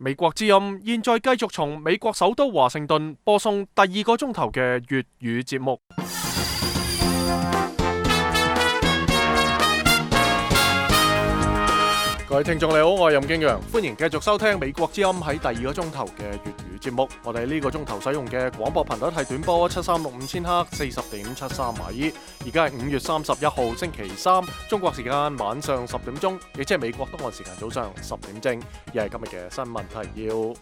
美國之音現在繼續從美國首都華盛頓播送第2個鐘頭嘅粵語節目。各位聽眾你好，我係任敬陽，歡迎繼續收聽美國之音喺第2個鐘頭嘅粵語節目。我哋呢個鐘頭使用嘅廣播頻率係短波7365000赫40.73米。而家係5月31號星期三，中國時間晚上10點鐘，亦即係美國東岸時間早上10點正。而係今日嘅新聞提要：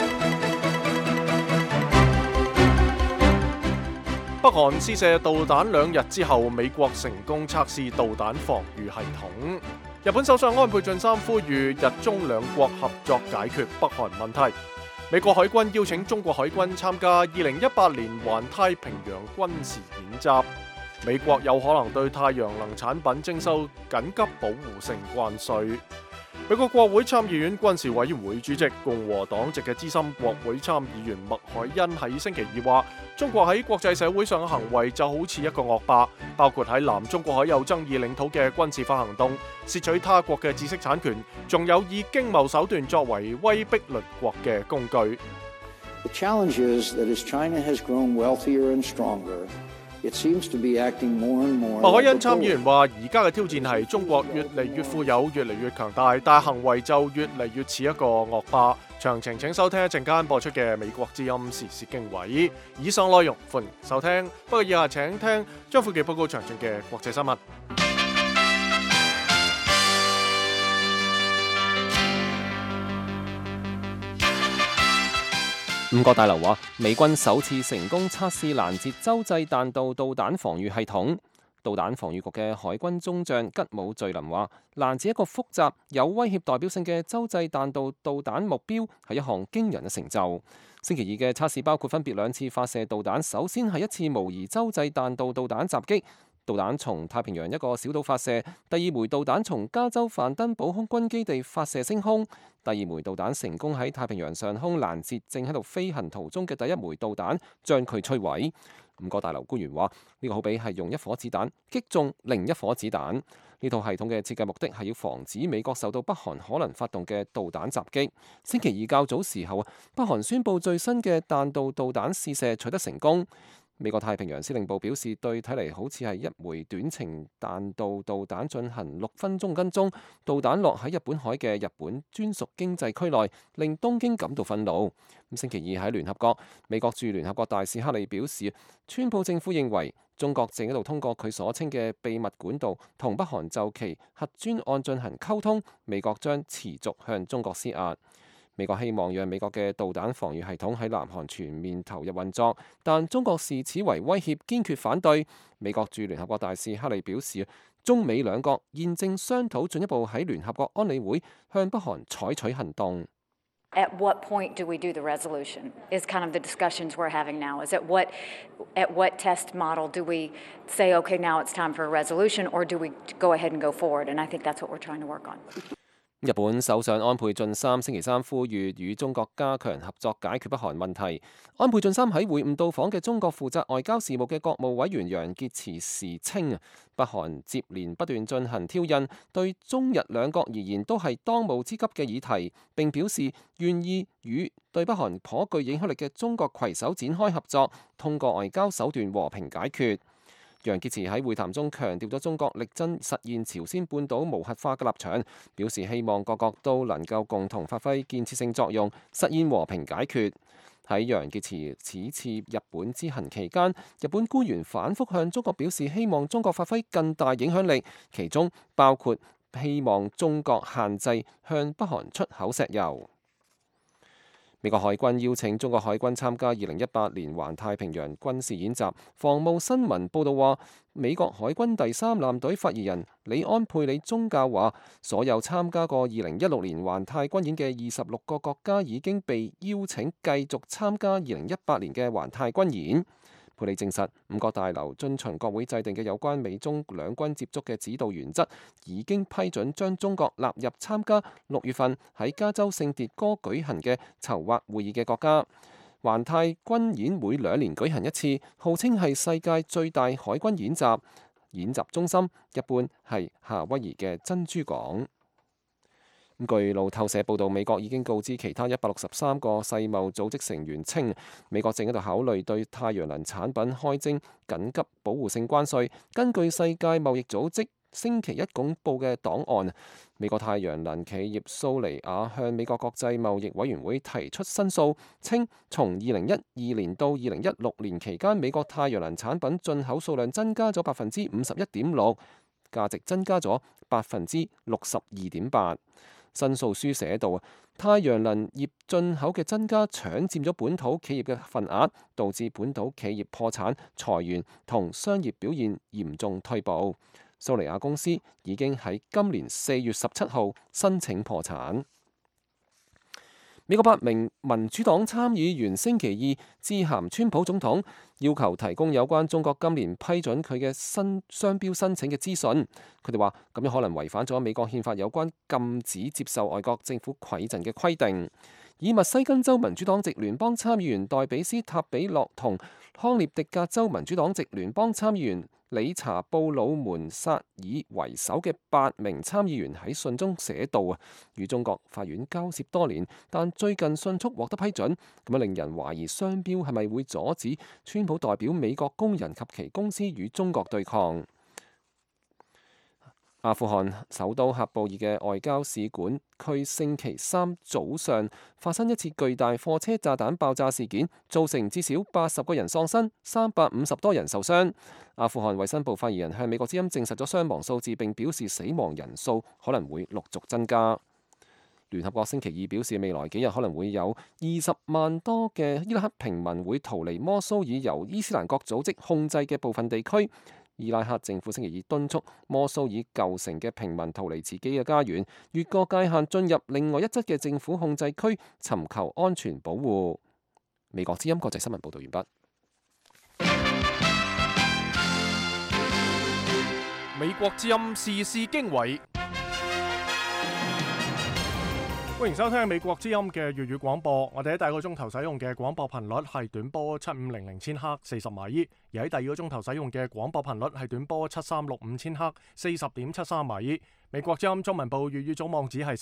北韓試射導彈2日之後，美國成功測試導彈防禦系統。日本首相安倍晉三呼籲日中兩國合作解決北韓問題。美國海軍邀請中國海軍參加2018年環太平洋軍事演習。美國有可能對太陽能產品徵收緊急保護性關稅。美國國會參議院軍事委員會主席共和黨籍嘅資深國會參議員麥凱恩喺星期二話，中國喺國際社會上嘅行為就好似一個惡霸，包括喺南中國海有爭議領土嘅軍事化行動、竊取他國嘅知識產權，仲有以經貿手段作為威逼鄰國嘅工具。 The challenge is that as China has grown wealthier and stronger, it seems to be acting more and more. 麥凱恩參議員話：而家嘅挑戰係中國越嚟越富有、越嚟越強大，但行為就越嚟越似一個惡霸。詳情請收聽一陣間播出嘅美國之音時事經緯。以上內容歡迎收聽，不過以下請聽張富記報告詳盡嘅國際新聞。 五角大樓話，美軍首次成功測試攔截洲際彈道導彈防禦系統。導彈防禦局嘅海軍中將吉姆敘林話，攔截一個複雜有威脅代表性嘅洲際彈道導彈目標係一項驚人嘅成就。星期二嘅測試包括分別2次發射導彈，首先係1次模擬洲際彈道導彈襲擊，導彈從太平洋一個小島發射；第2枚導彈從加州范登堡空軍基地發射升空；第2枚導彈成功喺太平洋上空攔截正喺度飛行途中嘅第1枚導彈，將佢摧毀。五角大樓官員話：呢個好比係用一顆子彈擊中另一顆子彈。呢套系統嘅設計目的係要防止美國受到北韓可能發動嘅導彈襲擊。星期二較早時候，北韓宣布最新嘅彈道導彈試射取得成功。美國太平洋司令部表示，對睇嚟好似係1枚短程彈道導彈進行6分鐘跟蹤，導彈落喺日本海嘅日本專屬經濟區內，令東京感到憤怒。星期二喺聯合國，美國駐聯合國大使克里表示，川普政府認為中國正喺度通過佢所稱嘅秘密管道同北韓就其核專案進行溝通，美國將持續向中國施壓。美國希望讓美國嘅導彈防禦系統喺南韓全面投入運作，但中國視此為威脅，堅決反對。美國駐聯合國大使克里表示，中美兩國現正商討進一步喺聯合國安理會向北韓採取行動。 At what point do we do the resolution is kind of the discussions we're having now. Is at what test model do we say, okay, now it's time for a resolution, or do we go ahead and go forward? And I think that's what we're trying to work on. 日本首相安倍晉三星期三呼籲與中國加強合作解決北韓問題。安倍晉三喺會晤到訪嘅中國負責外交事務嘅國務委員楊潔篪時稱，北韓接連不斷進行挑釁，對中日兩國而言都係當務之急嘅議題。並表示願意與對北韓頗具影響力嘅中國攜手展開合作，通過外交手段和平解決。楊潔篪喺會談中強調咗中國力爭實現朝鮮半島無核化嘅立場，表示希望各國都能夠共同發揮建設性作用，實現和平解決。喺楊潔篪此次日本之行期間，日本官員反覆向中國表示希望中國發揮更大影響力，其中包括希望中國限制向北韓出口石油。美國海軍邀請中國海軍參加2018年環太平洋軍事演習。防務新聞報道話，美國海軍第3艦隊發言人李安佩里宗教話，所有參加過2016年環太軍演嘅26個國家已經被邀請繼續參加2018年嘅環太軍演。佩里證實，五角大樓遵循國會制定嘅有關美中兩軍接觸嘅指導原則，已經批准將中國納入參加6月份喺加州聖迭戈舉行嘅籌劃會議嘅國家。環太軍演每2年舉行一次，號稱係世界最大海軍演習，演習中心一般係夏威夷嘅珍珠港。 據路透社報導，美國已經告知其他163個世貿組織成員稱，美國正喺度考慮對太陽能產品開徵緊急保護性關稅。根據世界貿易組織星期一公佈嘅檔案，美國太陽能企業蘇尼亞向美國國際貿易委員會提出申訴，稱從2012年到2016年期間，美國太陽能產品進口數量增加咗51.6%，價值增加咗62.8%。申訴書寫道，太陽能業進口嘅增加搶佔咗本土企業嘅份額，導致本土企業破產、裁員同商業表現嚴重退步。蘇尼亞公司已經喺今年4月17號申請破產。美國8名民主黨參議員星期二致函川普總統，要求提供有關中國今年批准佢嘅新商標申請嘅資訊。佢哋話咁樣可能違反咗美國憲法有關禁止接受外國政府饋贈嘅規定。以密西根州民主黨籍聯邦參議員代比斯塔比洛同康涅狄格州民主黨籍聯邦參議員理查布魯門薩爾為首嘅8名參議員喺信中寫道與中國法院交涉多年，但最近迅速獲得批准，咁樣令人懷疑商標係咪會阻止川普代表美國工人及其公司與中國對抗。阿富汗首都喀布爾嘅外交使館區星期三早上發生一次巨大貨車炸彈爆炸事件，造成至少80個人喪生，350多人受傷。阿富汗衛生部發言人向美國之音證實咗傷亡數字，並表示死亡人數可能會陸續增加。聯合國星期二表示，未來幾日可能會有20萬多嘅伊拉克平民會逃離摩蘇爾由伊斯蘭國組織控制嘅部分地區。伊拉克政府星期二敦促摩蘇爾舊城嘅平民逃離自己嘅家園，越過界限進入另外一側嘅政府控制區，尋求安全保護。美國之音國際新聞報道完畢。 美國之音時事經緯，歡迎收聽美國之音嘅粵語廣播。我哋喺第一個鐘頭使用嘅廣播頻率係短波7500千赫40米，而喺第二個鐘頭使用嘅廣播頻率係短波7365千赫40.73米。美國之音中文部粵語總網址係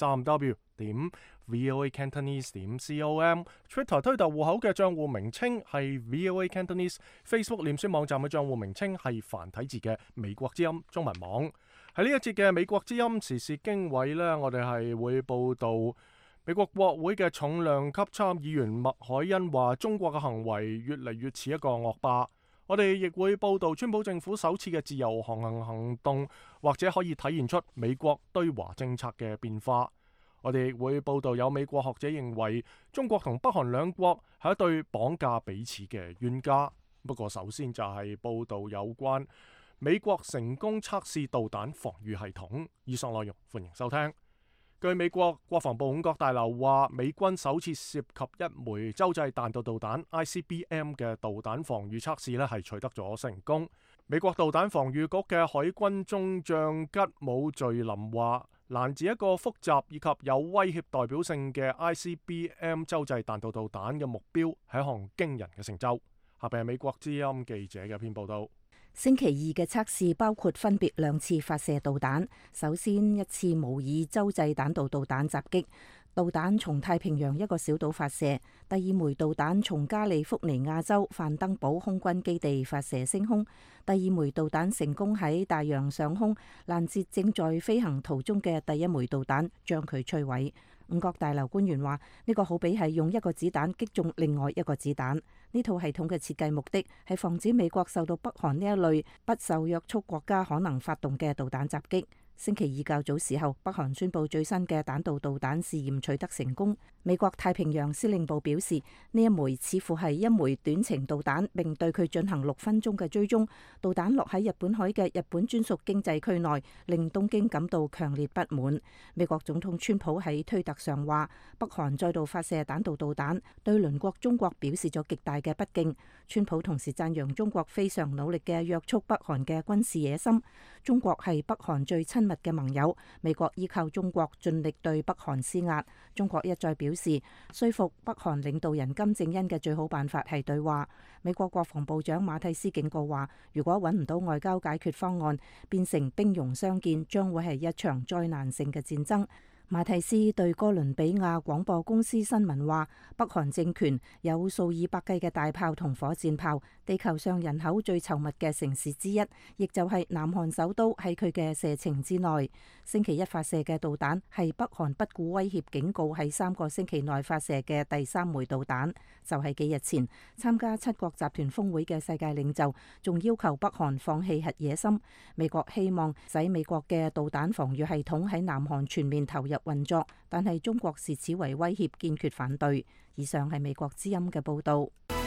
3w.voacantonese.com，Twitter 推特戶口嘅賬戶名稱係 VOA Cantonese，Facebook 臉書網站嘅賬戶名稱係繁體字嘅美國之音中文網。喺呢一節嘅美國之音時事經緯呢，我哋係會報道美國國會嘅重量級參議員麥凱恩話中國嘅行為越嚟越似一個惡霸。我哋亦會報道川普政府首次嘅自由航行行動，或者可以體現出美國對華政策嘅變化。我哋亦會報道有美國學者認為中國同北韓兩國係一對綁架彼此嘅冤家。不過首先就係報道有關美國成功測試導彈防禦系統。以上內容歡迎收聽。據美國國防部五角大樓話，美軍首次涉及一枚洲際彈道導彈 ICBM 嘅導彈防禦測試係取得咗成功。美國導彈防禦局嘅海軍中將吉姆敘林話，攔截一個複雜以及有威脅代表性嘅 ICBM 洲際彈道導彈嘅目標係一項驚人嘅成就。下邊係美國之音記者嘅篇報道。 星期二嘅測試包括分別2次發射導彈，首先一次模擬洲際彈道導彈襲擊，導彈從太平洋一個小島發射；第二枚導彈從加利福尼亞州范登堡空軍基地發射升空，第二枚導彈成功喺大洋上空攔截正在飛行途中嘅第一枚導彈，將佢摧毀。五角大樓官員話：呢個好比係用一個子彈擊中另外一個子彈。呢套系統嘅設計目的係防止美國受到北韓呢一類不受約束國家可能發動嘅導彈襲擊。星期二較早時候，北韓宣布最新嘅彈道導彈試驗取得成功。美國太平洋司令部表示，呢一枚似乎係一枚短程導彈，並對佢進行6分鐘嘅追蹤。導彈落喺日本海嘅日本專屬經濟區內，令東京感到強烈不滿。美國總統川普喺推特上話，北韓再度發射彈道導彈，對鄰國中國表示咗極大嘅不敬。川普同時讚揚中國非常努力嘅約束北韓嘅軍事野心。中國係北韓最親密嘅盟友，美國依靠中國盡力對北韓施壓。中國一再表示，說服北韓領導人金正恩嘅最好辦法係對話。美國國防部長馬蒂斯警告話，如果揾唔到外交解決方案，變成兵戎相見，將會係一場災難性嘅戰爭。 馬蒂斯對哥倫比亞廣播公司新聞話，北韓政權有數以百計嘅大炮同火箭炮，地球上人口最稠密嘅城市之一，亦就係南韓首都喺佢嘅射程之內。星期一發射嘅導彈係北韓不顧威脅警告喺3個星期內發射嘅第3枚導彈。就係幾日前參加7國集團峰會嘅世界領袖仲要求北韓放棄核野心。美國希望使美國嘅導彈防禦系統喺南韓全面投入運作，但係中國視此為威脅，堅決反對。以上係美國之音嘅報導。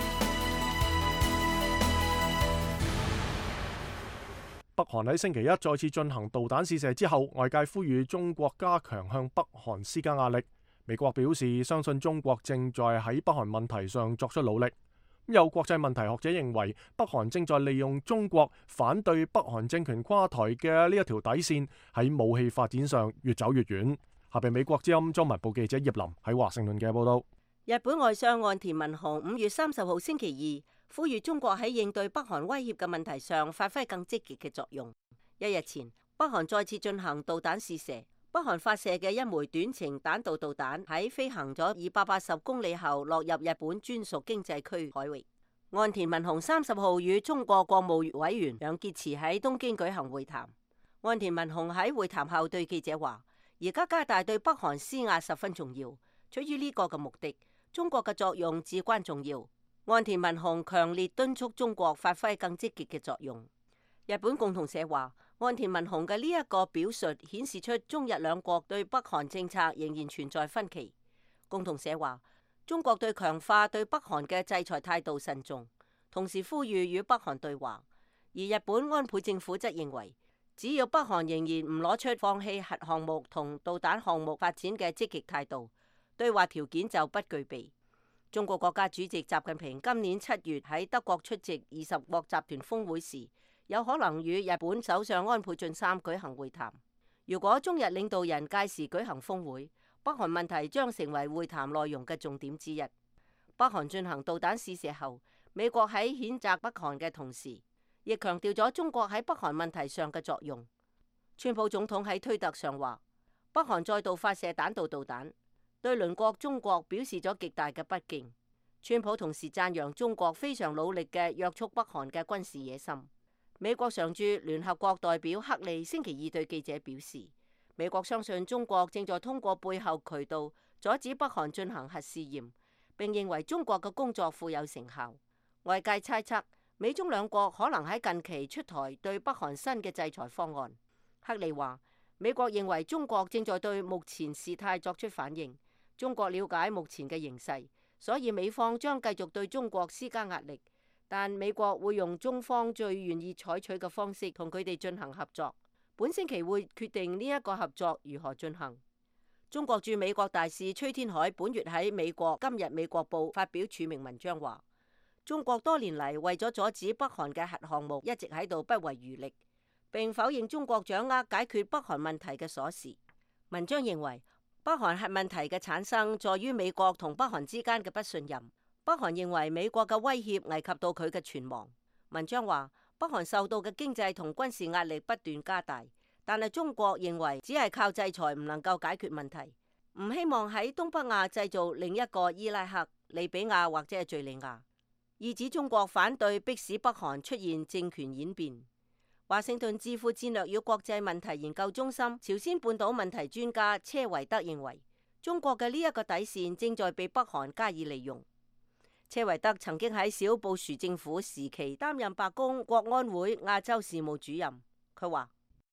北韓喺星期一再次進行導彈試射之後，外界呼籲中國加強向北韓施加壓力。美國表示相信中國正在喺北韓問題上作出努力。有國際問題學者認為，北韓正在利用中國反對北韓政權垮台嘅呢一條底線，喺武器發展上越走越遠。下邊美國之音中文部記者葉林喺華盛頓嘅報道。 日本外相岸田文雄5月30號星期二呼籲中國喺應對北韓威脅嘅問題上發揮更積極嘅作用。一日前，北韓再次進行導彈試射。北韓發射嘅一枚短程彈道導彈喺飛行咗280公里後落入日本專屬經濟區海域。岸田文雄30號與中國國務委員楊潔篪喺東京舉行會談。岸田文雄喺會談後對記者話：而家加大對北韓施壓十分重要，出於呢個嘅目的，中國嘅作用至關重要。岸田文雄強烈敦促中國發揮更積極嘅作用。日本共同社話，岸田文雄嘅呢一個表述顯示出中日兩國對北韓政策仍然存在分歧。共同社話，中國對強化對北韓嘅制裁態度慎重，同時呼籲與北韓對話。而日本安倍政府則認為，只要北韓仍然唔攞出放棄核項目同導彈項目發展嘅積極態度，對話條件就不具備。中國國家主席習近平今年7月喺德國出席20國集團峰會時，有可能與日本首相安倍晉三舉行會談。如果中日領導人屆時舉行峰會，北韓問題將成為會談內容嘅重點之一。北韓進行導彈試射後，美國喺譴責北韓嘅同時，亦強調咗中國喺北韓問題上嘅作用。川普總統喺推特上話，北韓再度發射彈道導彈，對鄰國中國表示咗極大嘅不敬。川普同時讚揚中國非常努力嘅約束北韓嘅軍事野心。美國常駐聯合國代表克利星期二對記者表示，美國相信中國正在通過背後渠道阻止北韓進行核試驗，並認為中國嘅工作富有成效。外界猜測，美中兩國可能喺近期出台對北韓新嘅制裁方案。克利話，美國認為中國正在對目前事態作出反應，中國了解目前嘅形勢，所以美方將繼續對中國施加壓力。但美國會用中方最願意採取嘅方式同佢哋進行合作。本星期會決定呢一個合作如何進行。中國駐美國大使崔天凱本月喺美國今日美國報發表署名文章話，中國多年嚟為咗阻止北韓嘅核項目一直喺度不遺餘力，並否認中國掌握解決北韓問題嘅鎖匙。文章認為，北韓核問題嘅產生在於美國同北韓之間嘅不信任。北韓認為美國嘅威脅危及到佢嘅存亡。文章話，北韓受到嘅經濟同軍事壓力不斷加大，但係中國認為只係靠制裁唔能夠解決問題，唔希望喺東北亞製造另一個伊拉克、利比亞或者係敘利亞，意指中國反對迫使北韓出現政權演變。華盛頓智庫戰略與國際問題研究中心朝鮮半島問題專家車維德認為，中國嘅呢一個底線正在被北韓加以利用。車維德曾經喺小布殊政府時期擔任白宮國安會亞洲事務主任。佢話：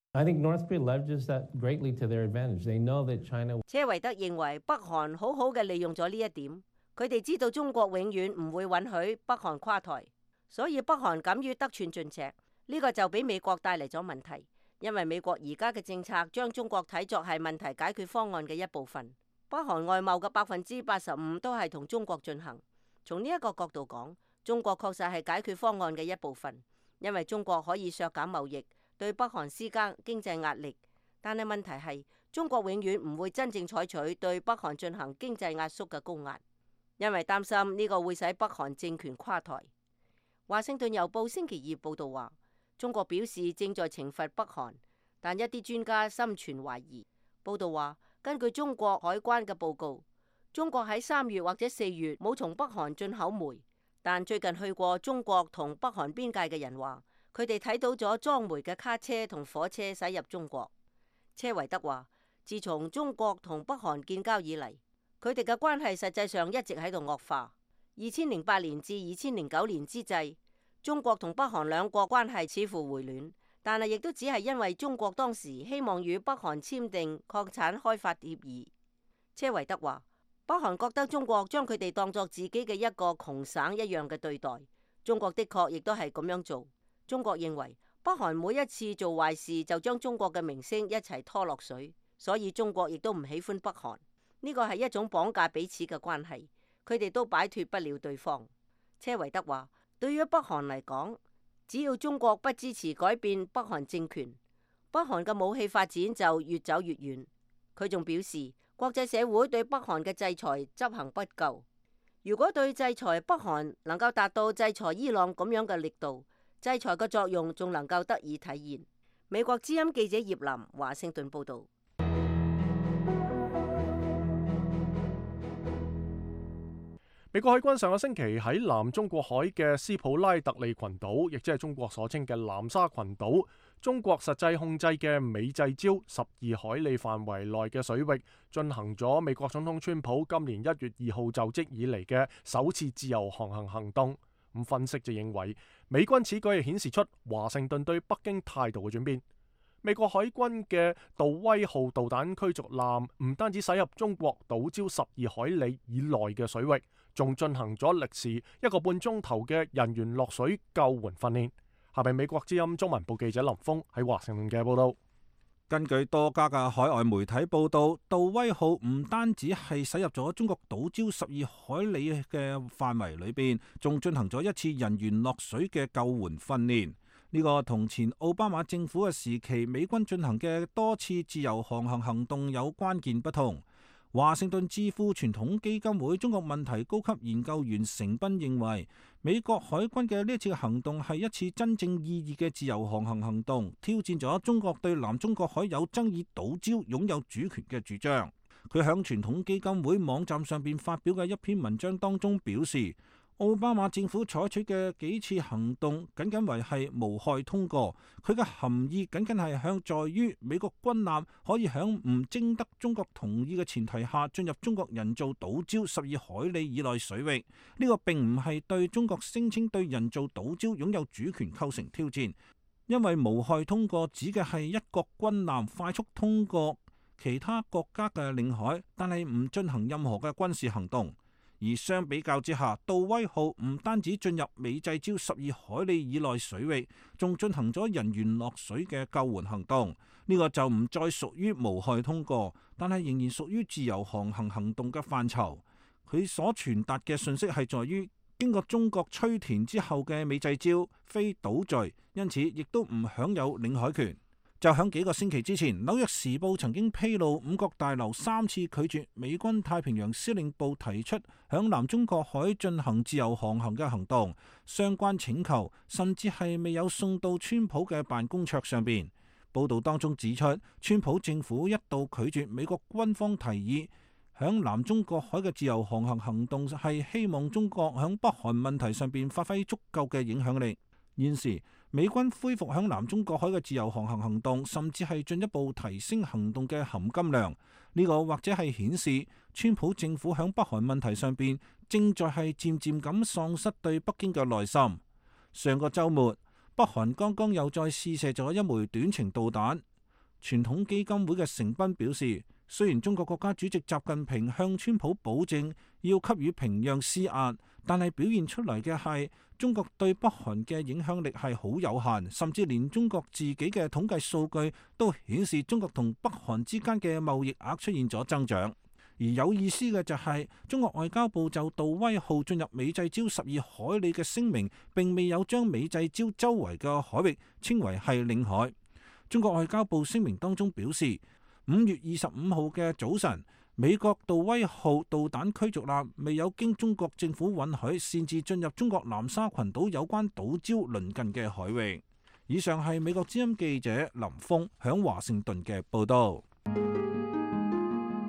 車維德認為北韓好好嘅利用咗呢一點，佢哋知道中國永遠唔會允許北韓垮台，所以北韓敢於得寸進尺。呢個就俾美國帶嚟咗問題，因為美國而家嘅政策將中國睇作係問題解決方案嘅一部分。北韓外貿嘅85%都係同中國進行。從呢一個角度講，中國確實係解決方案嘅一部分，因為中國可以削減貿易，對北韓施加經濟壓力。但係問題係，中國永遠唔會真正採取對北韓進行經濟壓縮嘅高壓，因為擔心呢個會使北韓政權垮台。華盛頓郵報星期二報道話，中國表示正在懲罰北韓，但一啲專家心存懷疑。報道話， 根據中國海關嘅報告，中國喺3月或者4月冇從北韓進口煤，但最近去過中國同北韓邊界嘅人話，佢哋睇到咗裝煤嘅卡車同火車駛入中國。車維德話，自從中國同北韓建交以嚟，佢哋嘅關係實際上一直喺度惡化。2008年至2009年之際，中國同北韓兩國關係似乎回暖，但係亦都只係因為中國當時希望與北韓簽訂礦產開發協議。車維德話，北韓覺得中國將佢哋當作自己嘅一個窮省一樣嘅對待，中國的確亦都係咁樣做。中國認為北韓每一次做壞事就將中國嘅名聲一齊拖落水，所以中國亦都唔喜歡北韓。呢個係一種綁架彼此嘅關係，佢哋都擺脫不了對方。車維德話，對於北韓嚟講，只要中國不支持改變北韓政權，北韓嘅武器發展就越走越遠。佢仲表示，國際社會對北韓嘅制裁執行不夠，如果對制裁北韓能夠達到制裁伊朗咁樣嘅力度，制裁嘅作用仲能夠得以體現。美國之音記者葉琳華盛頓報道。 美國海軍上個星期喺南中國海嘅斯普拉特利群島，亦即係中國所稱嘅南沙群島，中國實際控制嘅美濟礁12海里範圍內嘅水域，進行咗美國總統川普今年1月2號就職以嚟嘅首次自由航行行動。咁分析就認為，美軍此舉係顯示出華盛頓對北京態度嘅轉變。美國海軍嘅杜威號導彈驅逐艦唔單止駛入中國島礁12海里以內嘅水域，仲進行咗歷時1個半鐘頭嘅人員落水救援訓練。下面美國之音中文部記者林峰喺華盛頓嘅報道。 根據多家嘅海外媒體報道，杜威號唔單止係駛入咗中國島礁12海里嘅範圍裏邊，仲進行咗一次人員落水嘅救援訓練。呢個同前奧巴馬政府嘅時期美軍進行嘅多次自由航行行動有關鍵不同。華盛頓智庫傳統基金會中國問題高級研究員成斌認為，美國海軍嘅呢一次行動係一次真正意義嘅自由航行行動，挑戰咗中國對南中國海有爭議島礁擁有主權嘅主張。佢響傳統基金會網站上邊發表嘅一篇文章當中表示，奧巴馬政府採取嘅幾次行動僅僅為係無害通過，佢嘅含義僅僅係向在於美國軍艦可以響唔徵得中國同意嘅前提下進入中國人造島礁12海里以內水域。呢個並唔係對中國聲稱對人造島礁擁有主權構成挑戰，因為無害通過指嘅係一國軍艦快速通過其他國家嘅領海，但係唔進行任何嘅軍事行動。而相比較之下，杜威號唔單止進入美濟礁12海里以內水域，仲進行咗人員落水嘅救援行動。呢個就唔再屬於無害通過，但係仍然屬於自由航行行動嘅範疇。佢所傳達嘅信息係在於，經過中國吹填之後嘅美濟礁非島嶼，因此亦都唔享有領海權。就響幾個星期之前，紐約時報曾經披露五角大樓3次拒絕美軍太平洋司令部提出響南中國海進行自由航行嘅行動，相關請求甚至係未有送到川普嘅辦公桌上邊。報道當中指出，川普政府一度拒絕美國軍方提議響南中國海嘅自由航行行動，係希望中國響北韓問題上邊發揮足夠嘅影響力。現時美軍恢復響南中國海嘅自由航行行動，甚至係進一步提升行動嘅含金量。呢個或者係顯示川普政府響北韓問題上邊正在係漸漸咁喪失對北京嘅耐心。上個週末，北韓剛剛又再試射咗一枚短程導彈。傳統基金會嘅成斌表示，雖然中國國家主席習近平向川普保證要給予平壤施壓，但係表現出嚟嘅係中國對北韓嘅影響力係好有限，甚至連中國自己嘅統計數據都顯示中國同北韓之間嘅貿易額出現咗增長。而有意思嘅就係，中國外交部就杜威號進入美濟礁12海里嘅聲明，並未有將美濟礁周圍嘅海域稱為係領海。中國外交部聲明當中表示，5月25號嘅早晨，美國杜威號導彈驅逐艦未有經中國政府允許擅自進入中國南沙群島有關島礁鄰近嘅海域。以上係美國之音記者林峰響華盛頓嘅報道。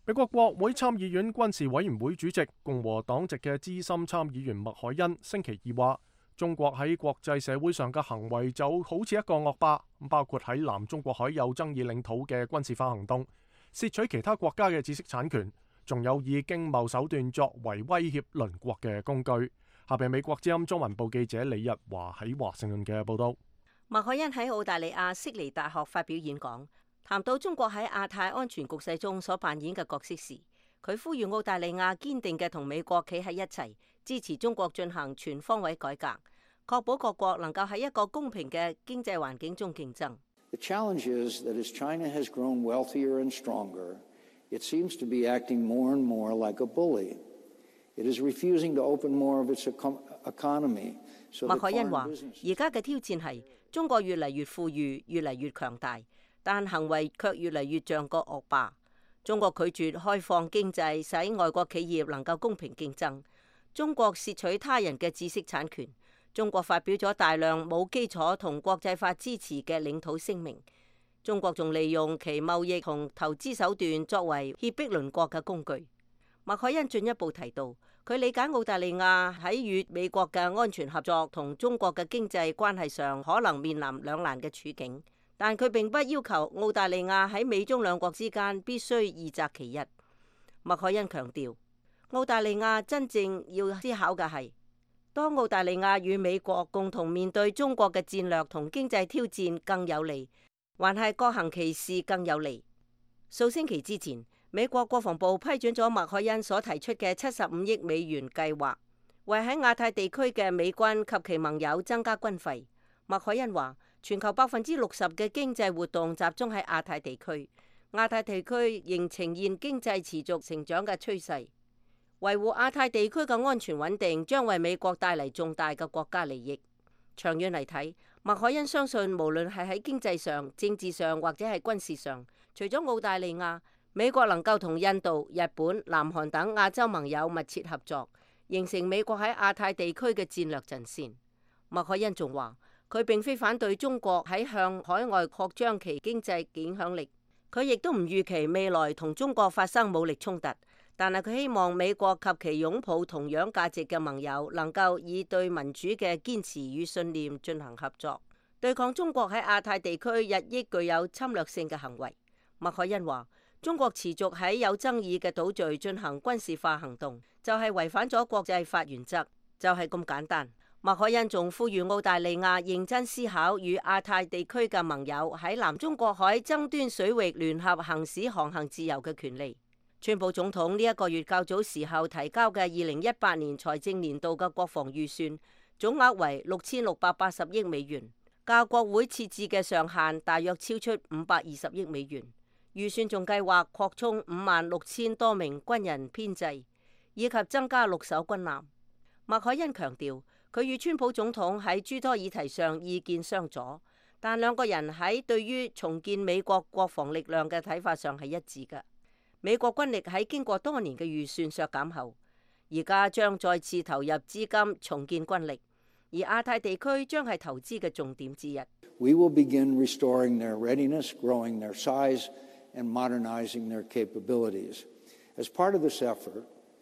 美國國會參議院軍事委員會主席共和黨籍嘅資深參議員麥凱恩星期二話，中國喺國際社會上嘅行為就好似一個惡霸，包括喺南中國海有爭議領土嘅軍事化行動、竊取其他國家嘅知識產權，仲有以經貿手段作為威脅鄰國嘅工具。下邊美國之音中文部記者李日華喺華盛頓嘅報道。 麥凱恩喺澳大利亞悉尼大學發表演講，談到中國喺亞太安全局勢中所扮演嘅角色時，佢呼籲澳大利亞堅定嘅同美國企喺一齊，支持中國進行全方位改革，確保各國能夠喺一個公平嘅經濟環境中競爭。 The challenge is that as China has grown wealthier and stronger, it seems to be acting more and more like a bully. It is refusing to open more of its economy. 麥凱恩話：而家嘅挑戰係中國越嚟越富裕，越嚟越強大，但行為卻越嚟越像個惡霸。中國拒絕開放經濟，使外國企業能夠公平競爭。中國竊取他人嘅知識產權。中國發表咗大量冇基礎同國際法支持嘅領土聲明。中國仲利用其貿易同投資手段作為脅迫鄰國嘅工具。麥凱恩進一步提到，佢理解澳大利亞喺與美國嘅安全合作同中國嘅經濟關係上可能面臨兩難嘅處境，但佢並不要求澳大利亞喺美中兩國之間必須二擇其一。麥凱恩強調，澳大利亞真正要思考嘅係，當澳大利亞與美國共同面對中國嘅戰略同經濟挑戰更有利，還係各行其事更有利？數星期之前，美國國防部批准咗麥凱恩所提出嘅75億美元計劃，為喺亞太地區嘅美軍及其盟友增加軍費。麥凱恩話：全球60%嘅經濟活動集中喺亞太地區，亞太地區仍呈現經濟持續成長嘅趨勢。維護亞太地區嘅安全穩定將為美國帶嚟重大嘅國家利益。長遠嚟睇，麥凱恩相信無論係喺經濟上、政治上或者係軍事上，除咗澳大利亞，美國能夠同印度、日本、南韓等亞洲盟友密切合作，形成美國喺亞太地區嘅戰略陣線。麥凱恩仲話，佢並非反對中國喺向海外擴張其經濟影響力，佢亦都唔預期未來同中國發生武力衝突，但係佢希望美國及其擁抱同樣價值嘅盟友能夠以對民主嘅堅持與信念進行合作，對抗中國喺亞太地區日益具有侵略性嘅行為。麥凱恩話：中國持續喺有爭議嘅島嶼進行軍事化行動，就係違反咗國際法原則，就係咁簡單。麥凱恩仲呼籲澳大利亞認真思考與亞太地區嘅盟友喺南中國海爭端水域聯合行使航行自由嘅權利。川普總統呢一個月較早時候提交嘅2018年財政年度嘅國防預算總額為6680億美元，較國會設置嘅上限大約超出520億美元。預算仲計劃擴充56000多名軍人編制，以及增加6艘軍艦。麥凱恩強調，佢與川普總統喺諸多議題上意見相左，但兩個人喺對於重建美國國防力量嘅睇法上係一致嘅。美國軍力喺經過多年嘅預算削減後，而家將再次投入資金重建軍力，而亞太地區將係投資嘅重點之一。 We will begin restoring their readiness, growing their size, and modernizing their capabilities. As part of this effort,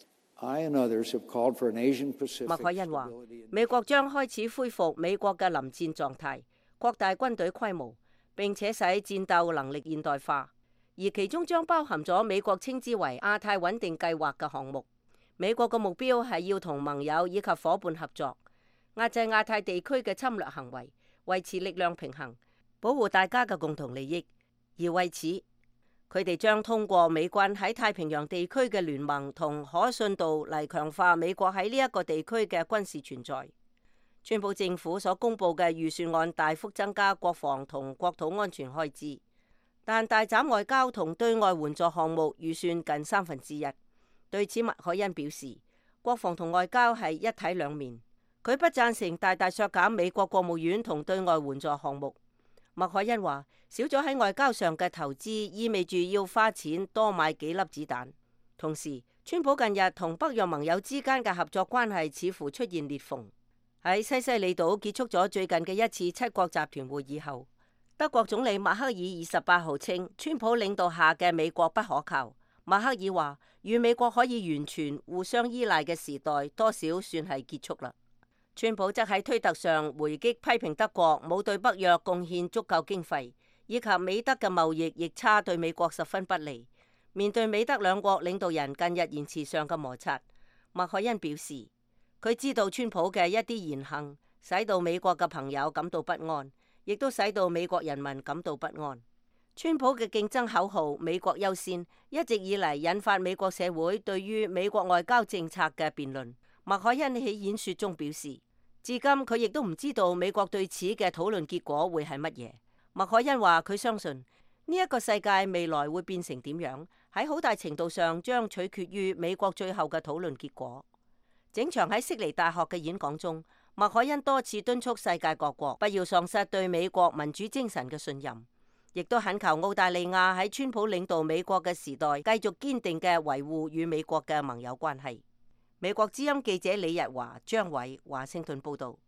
I and others have called for an Asian Pacific. 麥凱恩話：美國將開始恢復美國嘅臨戰狀態，擴大軍隊規模，並且使戰鬥能力現代化。而其中將包含咗美國稱之為亞太穩定計劃嘅項目。美國嘅目標係要同盟友以及夥伴合作，壓制亞太地區嘅侵略行為，維持力量平衡，保護大家嘅共同利益。而為此，佢哋將通過美軍喺太平洋地區嘅聯盟同可信度嚟強化美國喺呢一個地區嘅軍事存在。川普政府所公布嘅預算案大幅增加國防同國土安全開支，但大斬外交同對外援助項目預算近1/3。對此，麥凱恩表示，國防同外交係一體兩面，佢不贊成大大削減美國國務院同對外援助項目。麥凱恩話：少咗喺外交上嘅投資，意味住要花錢多買幾粒子彈。同時，川普近日同北約盟友之間嘅合作關係似乎出現裂縫。喺西西里島結束咗最近嘅一次7國集團會議後，德國總理默克爾28號稱，川普領導下嘅美國不可靠。 默克爾話，與美國可以完全互相依賴嘅時代多少算係結束啦。川普則喺推特上回擊批評德國冇對北約貢獻足夠經費，以及美德嘅貿易逆差對美國十分不利。面對美德兩國領導人近日言辭上嘅摩擦，麥凱恩表示，佢知道川普嘅一啲言行使到美國嘅朋友感到不安，亦都使到美國人民感到不安。川普嘅競爭口號美國優先一直以嚟引發美國社會對於美國外交政策嘅辯論。麥凱恩喺演說中表示，至今佢亦都唔知道美國對此嘅討論結果會係乜嘢。麥凱恩話佢相信呢一個世界未來會變成點樣，喺好大程度上將取決於美國最後嘅討論結果。整場喺悉尼大學嘅演講中，麥凱恩多次敦促世界各國不要喪失對美國民主精神嘅信任，亦都懇求澳大利亞喺川普領導美國嘅時代繼續堅定嘅維護與美國嘅盟友關係。美國之音記者李日華、張偉華盛頓報道。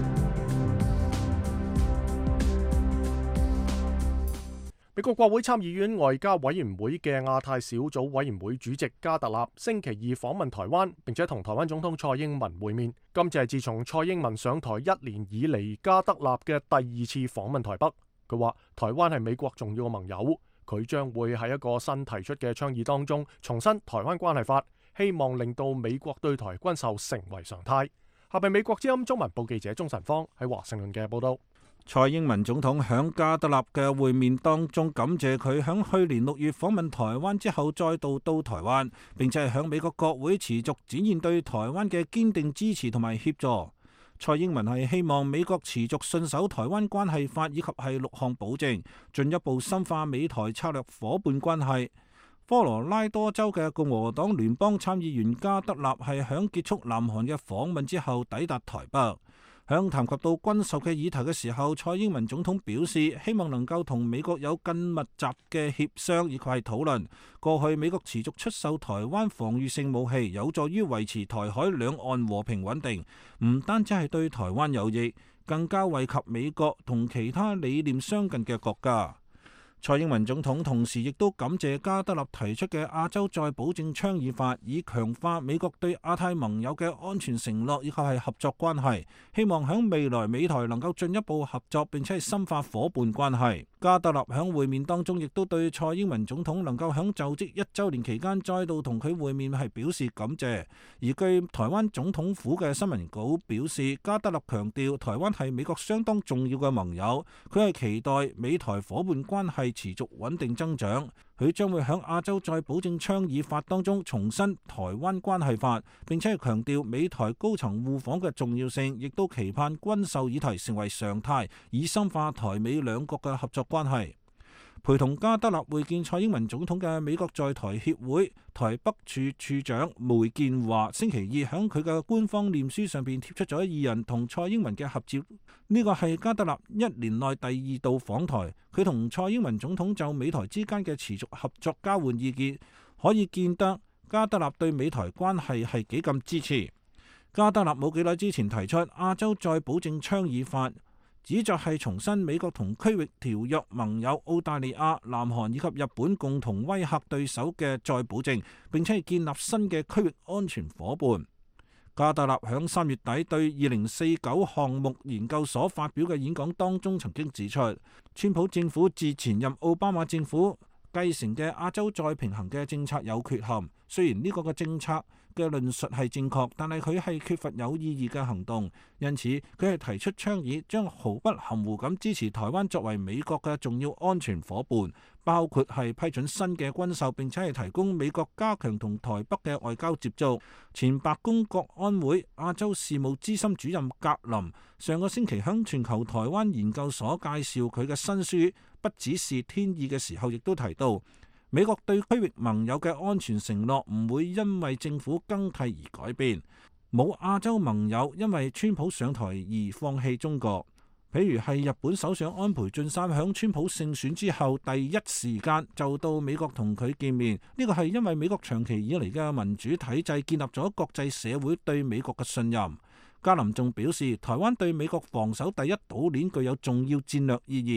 美國國會參議院外交委員會嘅亞太小組委員會主席加特納星期二訪問台灣，並且同台灣總統蔡英文會面。今次係自從蔡英文上台1年以嚟，加特納嘅第2次訪問台北。佢話台灣係美國重要嘅盟友，佢將會喺一個新提出嘅倡議當中重申台灣關係法，希望令到美國對台軍售成為常態。下邊美國之音中文部記者鍾晨芳喺華盛頓嘅報道。 蔡英文總統響加特納嘅會面當中感謝佢響去年6月訪問台灣之後再度到台灣，並且係響美國國會持續展現對台灣嘅堅定支持同埋協助。蔡英文係希望美國持續信守台灣關係法以及係6項保證，進一步深化美台策略夥伴關係。科羅拉多州嘅共和黨聯邦參議員加德納係響結束南韓嘅訪問之後抵達台北。響談及到軍售嘅議題嘅時候，蔡英文總統表示希望能夠同美國有更密集嘅協商以及係討論。過去美國持續出售台灣防禦性武器，有助於維持台海兩岸和平穩定，唔單止係對台灣有益，更加惠及美國同其他理念相近嘅國家。蔡英文總統同時亦都感謝加德納提出嘅亞洲再保證倡議法，以強化美國對亞太盟友嘅安全承諾以及係合作關係，希望喺未來美台能夠進一步合作並且係深化夥伴關係。加德納喺會面當中亦都對蔡英文總統能夠喺就職1週年期間再度同佢會面係表示感謝。而據台灣總統府嘅新聞稿表示，加德納強調台灣係美國相當重要嘅盟友，佢係期待美台夥伴關係持續穩定增長。佢將會喺亞洲再保證倡議法當中重申台灣關係法，並且係強調美台高層互訪嘅重要性，亦都期盼軍售議題成為常態，以深化台美兩國嘅合作關係。陪同加德納會見蔡英文總統嘅美國在台協會台北處處長梅建華星期二喺佢嘅官方臉書上邊貼出咗2人同蔡英文嘅合照。呢個係加德納1年內第2度訪台，佢同蔡英文總統就美台之間嘅持續合作交換意見，可以見得加德納對美台關係係幾咁支持。加德納冇幾耐之前提出亞洲再保證倡議法，旨在係重申美國同區域條約盟友澳大利亞、南韓以及日本共同威嚇對手嘅再保證，並且係建立新嘅區域安全夥伴。加德納響3月底對2049項目研究所發表嘅演講當中曾經指出，川普政府自前任奧巴馬政府繼承嘅亞洲再平衡嘅政策有缺陷。雖然呢個嘅政策嘅論述係正確，但係佢係缺乏有意義嘅行動，因此佢係提出倡議，將毫不含糊咁支持台灣作為美國嘅重要安全夥伴，包括係批准新嘅軍售，並且係提供美國加強同台北嘅外交接觸。前白宮國安會亞洲事務資深主任格林上個星期向全球台灣研究所介紹佢嘅新書《不只是天意》嘅時候，亦都提到，美國對區域盟友嘅安全承諾唔會因為政府更替而改變，冇亞洲盟友因為川普上台而放棄中國。譬如係日本首相安倍晉三響川普勝選之後第一時間就到美國同佢見面，呢個係因為美國長期以嚟嘅民主體制建立咗國際社會對美國嘅信任。加林仲表示，台灣對美國防守第一島鏈具有重要戰略意義。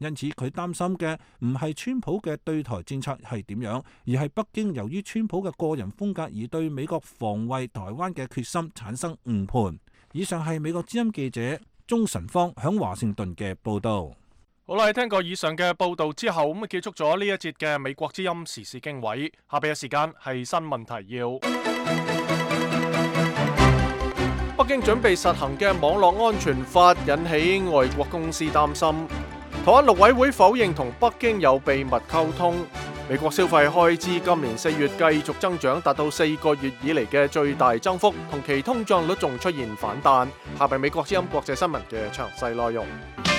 因此佢擔心嘅唔係川普嘅對台政策係點樣，而係北京由於川普嘅個人風格而對美國防衛台灣嘅決心產生誤判。以上係美國之音記者鍾晨芳響華盛頓嘅報導。 好啦，聽過以上嘅報導之後，咁結束咗呢一節嘅美國之音時事經緯。下邊嘅時間係新聞提要。北京準備實行嘅網絡安全法引起外國公司擔心。台灣陸委會否認同北京有秘密溝通。美國消費開支今年4月繼續增長，達到4個月以嚟嘅最大增幅，同期通脹率仲出現反彈。下邊美國之音國際新聞嘅詳細內容。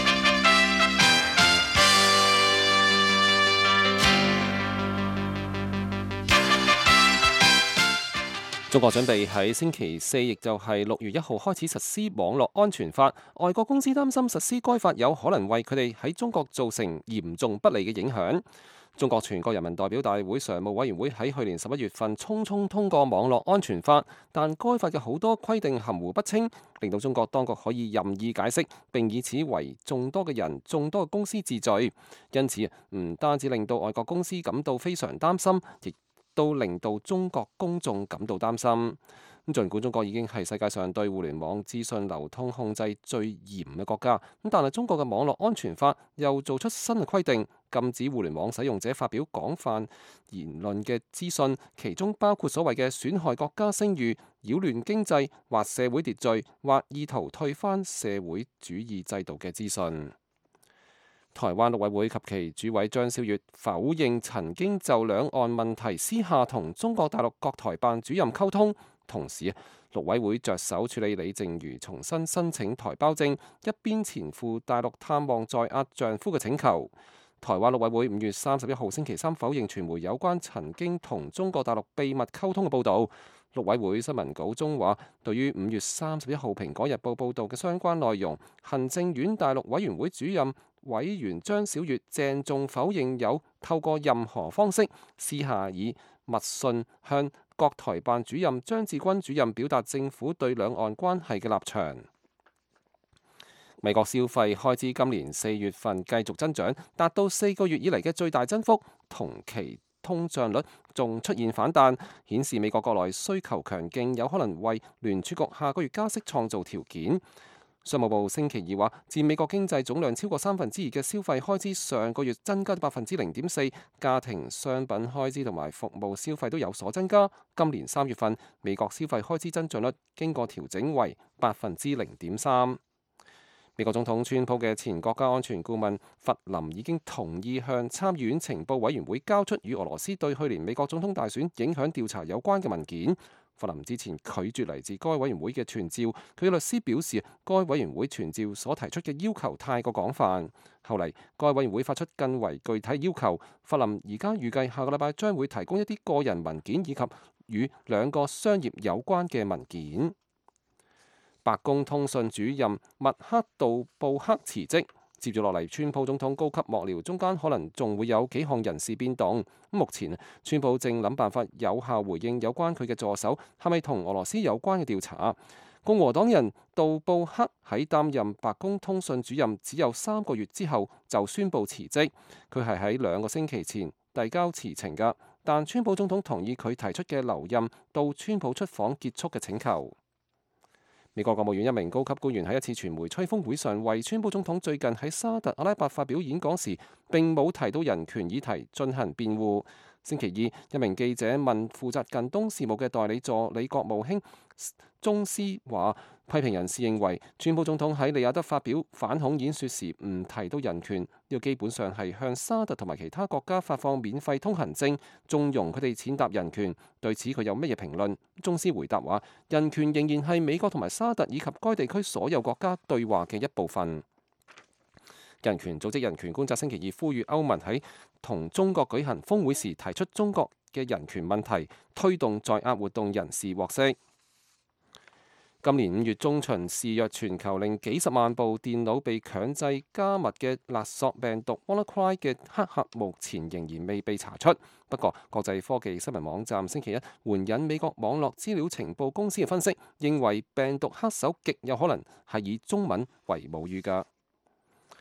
中國準備喺星期4，亦就係6月1號開始實施網絡安全法。外國公司擔心實施該法有可能為佢哋喺中國造成嚴重不利嘅影響。中國全國人民代表大會常務委員會喺去年11月份匆匆通過網絡安全法，但該法嘅好多規定含糊不清，令到中國當局可以任意解釋，並以此為眾多嘅人、眾多嘅公司治罪。因此，唔單止令到外國公司感到非常擔心，亦都令到中國公眾感到擔心。咁儘管中國已經係世界上對互聯網資訊流通控制最嚴嘅國家，咁但係中國嘅網絡安全法又做出新嘅規定，禁止互聯網使用者發表廣泛言論嘅資訊，其中包括所謂嘅損害國家聲譽、擾亂經濟或社會秩序，或意圖推翻社會主義制度嘅資訊。台灣陸委會及其主委張曉月否認曾經就兩岸問題私下同中國大陸國台辦主任溝通，同時陸委會着手處理李淨瑜重新申請台胞證，一邊前赴大陸探望在押丈夫嘅請求。台灣陸委會5月31號星期三否認傳媒有關曾經同中國大陸秘密溝通嘅報導。陸委會新聞稿中話，對於5月31號《蘋果日報》報導嘅相關內容，行政院大陸委員會主任委員張曉月鄭重否認有透過任何方式私下以密信向國台辦主任張志軍主任表達政府對兩岸關係嘅立場。美國消費開支今年4月份繼續增長，達到4個月以嚟嘅最大增幅，同期通脹率仲出現反彈，顯示美國國內需求強勁，有可能為聯儲局下個月加息創造條件。商務部星期二話，佔美國經濟總量超過2/3嘅消費開支上個月增加0.4%，家庭商品開支同埋服務消費都有所增加。今年3月份美國消費開支增長率經過調整為0.3%。美國總統川普嘅前國家安全顧問弗林已經同意向參議院情報委員會交出與俄羅斯對去年美國總統大選影響調查有關嘅文件。弗林之前拒絕嚟自該委員會嘅傳召，佢嘅律師表示該委員會傳召所提出嘅要求太過廣泛。後嚟該委員會發出更為具體要求，弗林而家預計下個禮拜將會提供一啲個人文件以及與2個商業有關嘅文件。白宮通訊主任麥克道布克辭職，接住落嚟，川普總統高級幕僚中間可能仲會有幾項人事變動。目前，川普正諗辦法有效回應有關佢嘅助手係咪同俄羅斯有關嘅調查。共和黨人道布克喺擔任白宮通訊主任只有3個月之後就宣布辭職，佢係喺2個星期前遞交辭呈㗎，但川普總統同意佢提出嘅留任到川普出訪結束嘅請求。美國國務院一名高級官員喺一次傳媒吹風會上為川普總統最近喺沙特阿拉伯發表演講時並冇提到人權議題進行辯護。星期二，一名記者問負責近東事務嘅代理助理國務卿宗斯話，批評人士認為川普總統喺利雅得發表反恐演說時唔提到人權，呢個基本上係向沙特同埋其他國家發放免費通行證，縱容佢哋踐踏人權。對此佢有乜嘢評論？宗斯回答話，人權仍然係美國同埋沙特以及該地區所有國家對話嘅一部分。人權組織人權觀察星期二呼籲歐盟喺同中國舉行峰會時提出中國嘅人權問題，推動在押活動人士獲釋。今年5月中旬肆虐全球，令幾十萬部電腦被強制加密嘅勒索病毒 WannaCry 嘅黑客目前仍然未被查出。不過，國際科技新聞網站星期一援引美國網絡資料情報公司嘅分析，認為病毒黑手極有可能係以中文為母語㗎。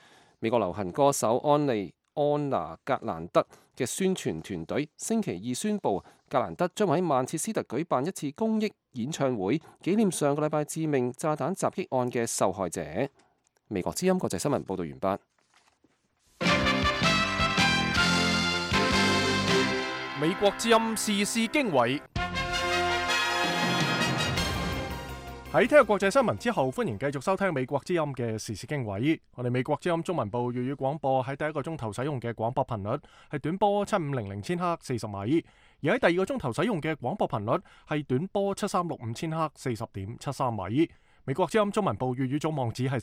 美國流行歌手安娜格蘭德嘅宣傳團隊星期二宣布，格蘭德將會喺曼徹斯特舉辦一次公益演唱會，紀念上個禮拜致命炸彈襲擊案嘅受害者。美國之音國際新聞報道完畢。 美國之音時事經緯。喺聽日國際新聞之後，歡迎繼續收聽美國之音嘅時事經緯。我哋美國之音中文部粵語廣播喺第一個鐘頭使用嘅廣播頻率係短波7500千赫40米，而喺第二個鐘頭使用嘅廣播頻率係短波7365千赫40.73米。美國之音中文部粵語總網址係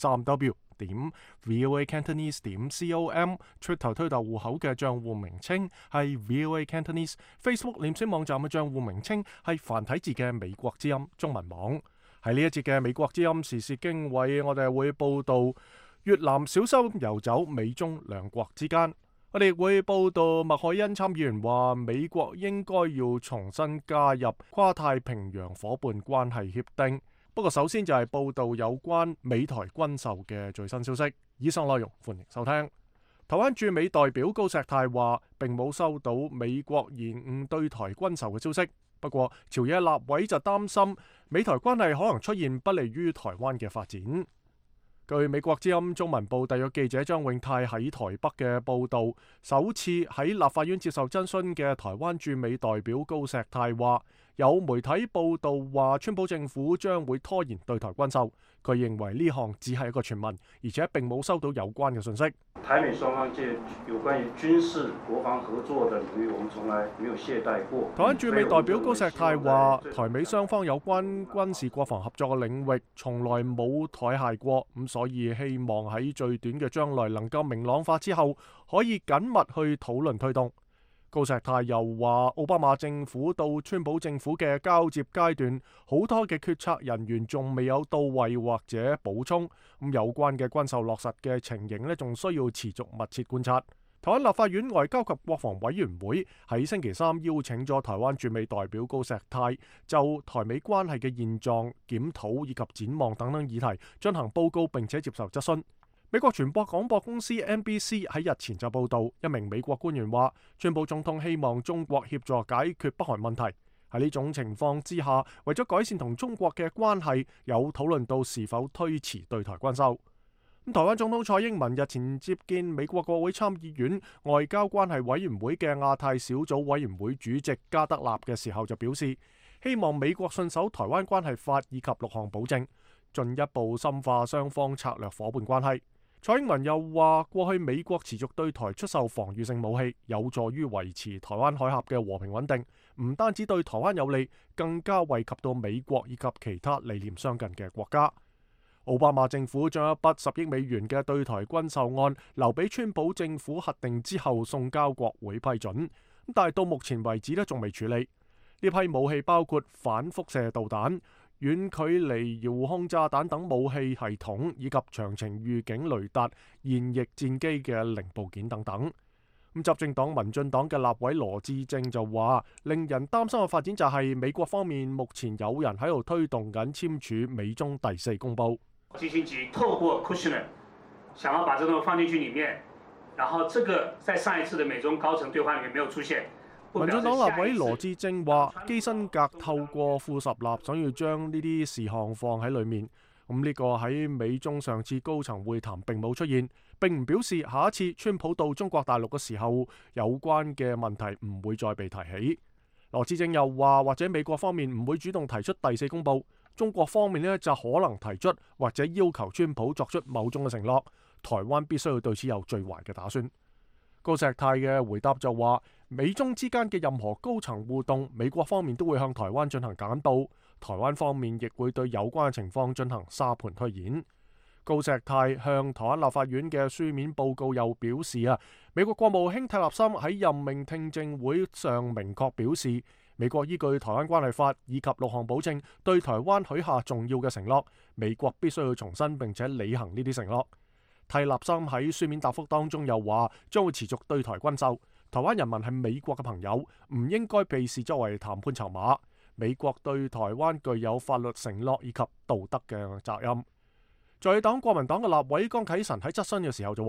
3w.voacantonese.com，Twitter 推特戶口嘅賬戶名稱係 VOA Cantonese，Facebook 臉書網站嘅賬戶名稱係繁體字嘅美國之音中文網。喺呢一節嘅美國之音時事經緯，我哋會報道越南小心游走美中兩國之間。我哋亦會報道麥凱恩參議員話美國應該要重新加入跨太平洋夥伴關係協定。不過首先就係報道有關美台軍售嘅最新消息。以上內容歡迎收聽。台灣駐美代表高石泰話並冇收到美國延誤對台軍售嘅消息。不過朝野立委就擔心美台關係可能出現不利於台灣嘅發展。據美國之音中文部特約記者張永泰喺台北嘅報導，首次喺立法院接受質詢嘅台灣駐美代表高石泰話，有媒體報導話川普政府將會拖延對台軍售，佢認為呢項只係一個傳聞，而且並冇收到有關嘅訊息。 台美雙方界有關於軍事國防合作的領域，我們從來沒有懈怠過。 台灣駐美代表高石泰話，台美雙方有關軍事國防合作嘅領域，從來冇怠懈過，咁所以希望喺最短嘅將來能夠明朗化之後，可以緊密去討論推動。高石泰又話，奧巴馬政府到川普政府嘅交接階段，好多嘅決策人員仲未有到位或者補充，咁有關嘅軍售落實嘅情形呢，仲需要持續密切觀察。台灣立法院外交及國防委員會喺星期三邀請咗台灣駐美代表高石泰就台美關係嘅現狀、檢討以及展望等等議題進行報告，並且接受質詢。美國傳播廣播公司 NBC 喺日前就報道，一名美國官員話，川普總統希望中國協助解決北韓問題。喺呢種情況之下，為咗改善同中國嘅關係，有討論到是否推遲對台軍售。台灣總統蔡英文日前接見美國國會參議院外交關係委員會嘅亞太小組委員會主席加德納嘅時候就表示，希望美國信守台灣關係法以及6項保證，進一步深化雙方策略夥伴關係。蔡英文又話，過去美國持續對台出售防禦性武器，有助於維持台灣海峽嘅和平穩定，唔單止對台灣有利，更加惠及到美國以及其他理念相近嘅國家。奧巴馬政府將一筆10億美元嘅對台軍售案留俾川普政府核定之後送交國會批准，但係到目前為止仲未處理。呢批武器包括反輻射導彈、遠距離遙控炸彈等武器系統，以及長程預警雷達、現役戰機嘅零部件等等。執政黨民進黨嘅立委羅致政就話，令人擔心嘅發展就係美國方面目前有人喺度推動緊簽署美中第4公報。 基辛格透過 Kushner 想要把這個放進去裡面，然後這個在上一次的美中高層對話裡面沒有出現。 民進黨立委羅致政話，基辛格透過副十立想要將呢啲事項放喺裡面，呢個喺美中上次高層會談並冇出現，並唔表示下一次川普到中國大陸嘅時候，有關嘅問題唔會再被提起。羅致政又話，或者美國方面唔會主動提出第4公報，中國方面呢就可能提出或者要求川普作出某種嘅承諾，台灣必須要對此有最壞嘅打算。高石泰嘅回答就話，美中之間嘅任何高層互動，美國方面都會向台灣進行簡報，台灣方面亦會對有關嘅情況進行沙盤推演。高石泰向台灣立法院嘅書面報告又表示美國國務卿蒂勒森喺任命聽證會上明確表示，美國依據台灣關係法以及6項保證，對台灣許下重要嘅承諾，美國必須要重申並且履行呢啲承諾。蒂勒森喺書面答覆當中又話，將會持續對台軍售，台灣人民係美國嘅朋友，唔應該被視作為談判籌碼。美國對台灣具有法律承諾以及道德嘅責任。在黨國民黨嘅立委江啟臣喺質詢嘅時候就話，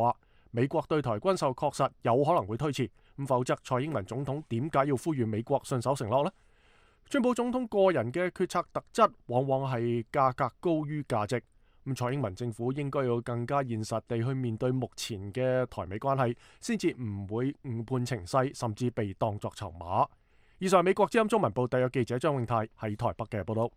美國對台軍售確實有可能會推遲，咁否則蔡英文總統點解要呼籲美國信守承諾呢？川普總統個人嘅決策特質往往係價格高於價值，咁蔡英文政府應該要更加現實地去面對目前嘅台美關係，先至唔會誤判情勢，甚至被當作籌碼。以上係美國之音中文部特約記者張永泰喺台北嘅報道。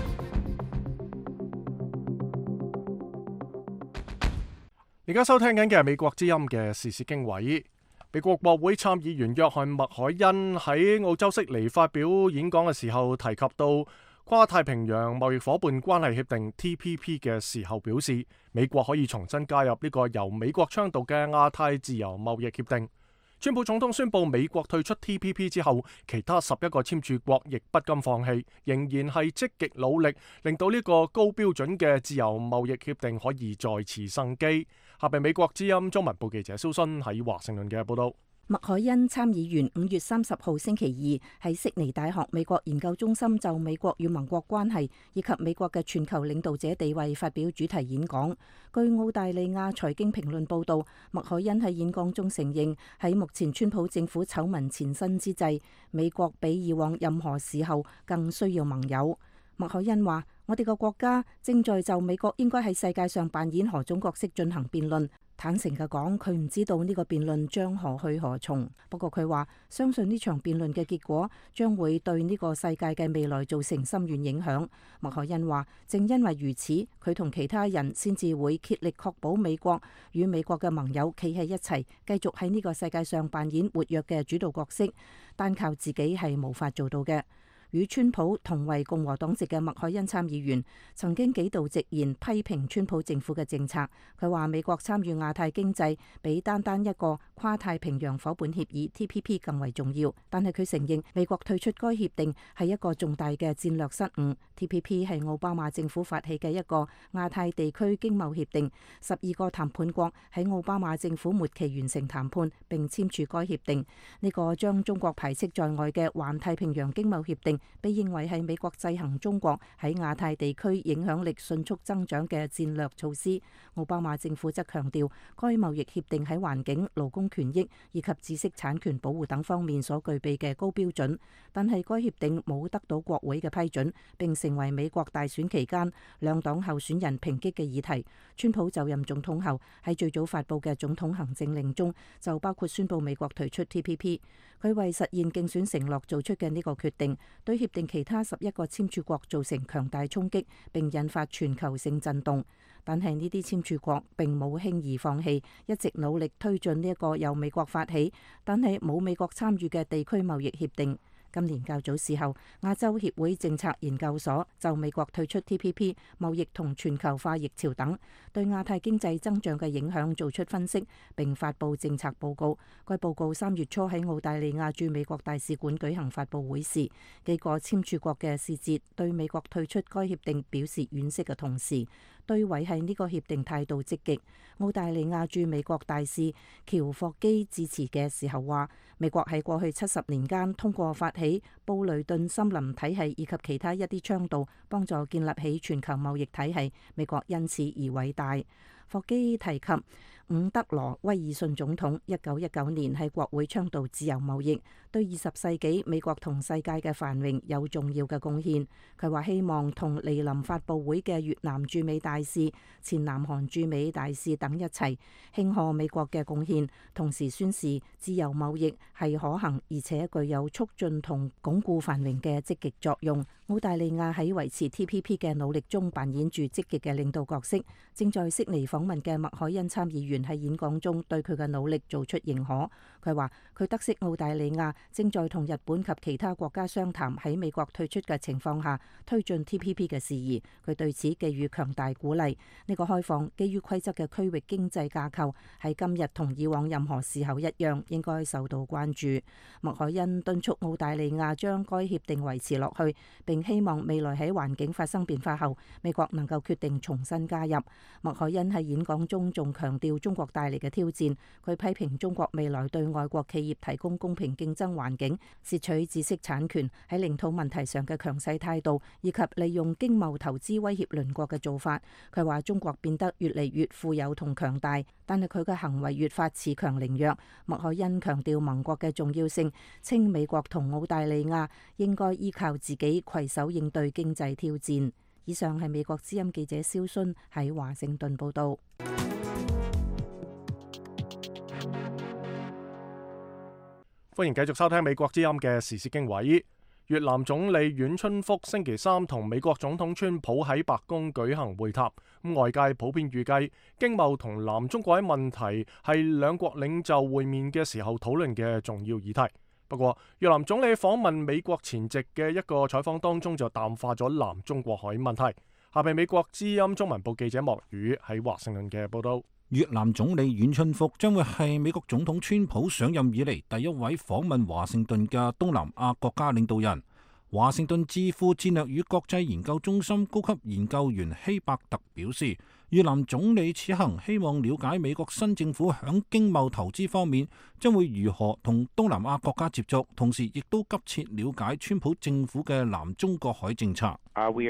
而家收聽緊嘅係美國之音嘅時事經緯。美國國會參議員約翰麥凱恩喺澳洲悉尼發表演講嘅時候，提及到跨太平洋貿易夥伴關係協定 TPP 嘅時候，表示美國可以重新加入呢個由美國倡導嘅亞太自由貿易協定。川普總統宣布美國退出 TPP 之後，其他11個簽署國亦不甘放棄，仍然係積極努力，令到呢個高標準嘅自由貿易協定可以再次生機。下邊美國之音中文部記者蘇崑喺華盛頓嘅報道。 麥凱恩參議員5月30號星期二喺悉尼大學美國研究中心就美國與盟國關係以及美國嘅全球領導者地位發表主題演講。據澳大利亞財經評論報道，麥凱恩喺演講中承認，喺目前川普政府醜聞纏身之際，美國比以往任何時候更需要盟友。麥凱恩話：我哋個國家正在就美國應該喺世界上扮演何種角色進行辯論。坦誠嘅講，佢唔知道呢個辯論將何去何從。不過佢話相信呢場辯論嘅結果將會對呢個世界嘅未來造成深遠影響。麥凱恩話：正因為如此，佢同其他人先至會竭力確保美國與美國嘅盟友企喺一齊，繼續喺呢個世界上扮演活躍嘅主導角色。單靠自己係無法做到嘅。與川普同為共和黨籍嘅麥凱恩參議員曾經幾度直言批評川普政府嘅政策。佢話美國參與亞太經濟比單單一個跨太平洋夥伴協議 TPP 更為重要，但係佢承認美國退出該協定係一個重大嘅戰略失誤。TPP 係奧巴馬政府發起嘅一個亞太地區經貿協定，12個談判國喺奧巴馬政府末期完成談判並簽署該協定。呢個將中國排斥在外嘅環太平洋經貿協定被認為係美國制衡中國喺亞太地區影響力迅速增長嘅戰略措施。奧巴馬政府則強調，該貿易協定喺環境、勞工權益以及知識產權保護等方面所具備嘅高標準，但係該協定冇得到國會嘅批准，並成為美國大選期間兩黨候選人抨擊嘅議題。川普就任總統後喺最早發布嘅總統行政令中就包括宣布美國退出 TPP。佢為實現競選承諾做出嘅呢個決定，對協定其他11個簽署國造成強大衝擊，並引發全球性震動。但係呢啲簽署國並冇輕易放棄，一直努力推進呢一個由美國發起，但係冇美國參與嘅地區貿易協定。今年較早時候，亞洲協會政策研究所就美國退出 TPP、貿易同全球化疫潮等對亞太經濟增長嘅影響做出分析，並發布政策報告。該報告3月初喺澳大利亞駐美國大使館舉行發布會時，幾個簽署國嘅使節對美國退出該協定表示惋惜嘅同時，對維繫呢個協定態度積極。澳大利亞駐美國大使喬霍基致辭嘅時候話：美國喺過去70年間通過發起布雷頓森林體系以及其他一啲倡導，幫助建立起全球貿易體系。美國因此而偉大。霍基提及伍德羅威爾遜總統1919年喺國會倡導自由貿易，對20世紀美國同世界嘅繁榮有重要嘅貢獻。佢話希望同莅臨發佈會嘅越南駐美大使、前南韓駐美大使等一齊慶賀美國嘅貢獻，同時宣示自由貿易係可行而且具有促進同鞏固繁榮嘅積極作用。澳大利亞喺維持 TPP 嘅努力中扮演住積極嘅領導角色。正在悉尼訪問嘅麥凱恩參議員喺演講中對佢嘅努力做出認可。佢話佢得悉澳大利亞正在同日本及其他國家商談喺美國退出嘅情況下推進 TPP 嘅事宜，佢對此給予強大鼓勵。呢個開放基於規則嘅區域經濟架構喺今日同以往任何時候一樣應該受到關注。麥凱恩敦促澳大利亞將該協定維持落去，並希望未來喺環境發生變化後，美國能夠決定重新加入。麥凱恩喺演講中仲強調中國帶嚟嘅挑戰，佢批評中國未來對外國企業提供公平競爭生環境、竊取知識產權、喺領土問題上嘅強勢態度，以及利用經貿投資威脅鄰國嘅做法。佢話中國變得越嚟越富有同強大，但係佢嘅行為越發恃強凌弱。麥凱恩強調盟國嘅重要性，稱美國同澳大利亞應該依靠自己攜手應對經濟挑戰。以上係美國之音記者蕭薰喺華盛頓報道。 歡迎繼續收聽美國之音嘅時事經緯。越南總理阮春福星期三同美國總統川普喺白宮舉行會談。外界普遍預計經貿同南中國喺問題係兩國領袖會面嘅時候討論嘅重要議題。不過，越南總理訪問美國前夕嘅一個採訪當中就淡化咗南中國海問題。下邊美國之音中文部記者莫宇喺華盛頓嘅報道。 越南總理阮春福將會係美國總統川普上任以嚟第一位訪問華盛頓嘅東南亞國家領導人。華盛頓智庫戰略與國際研究中心高級研究員希伯特表示，越南總理此行希望了解美國新政府響經貿投資方面將會如何同東南亞國家接觸，同時亦都急切了解川普政府嘅南中國海政策。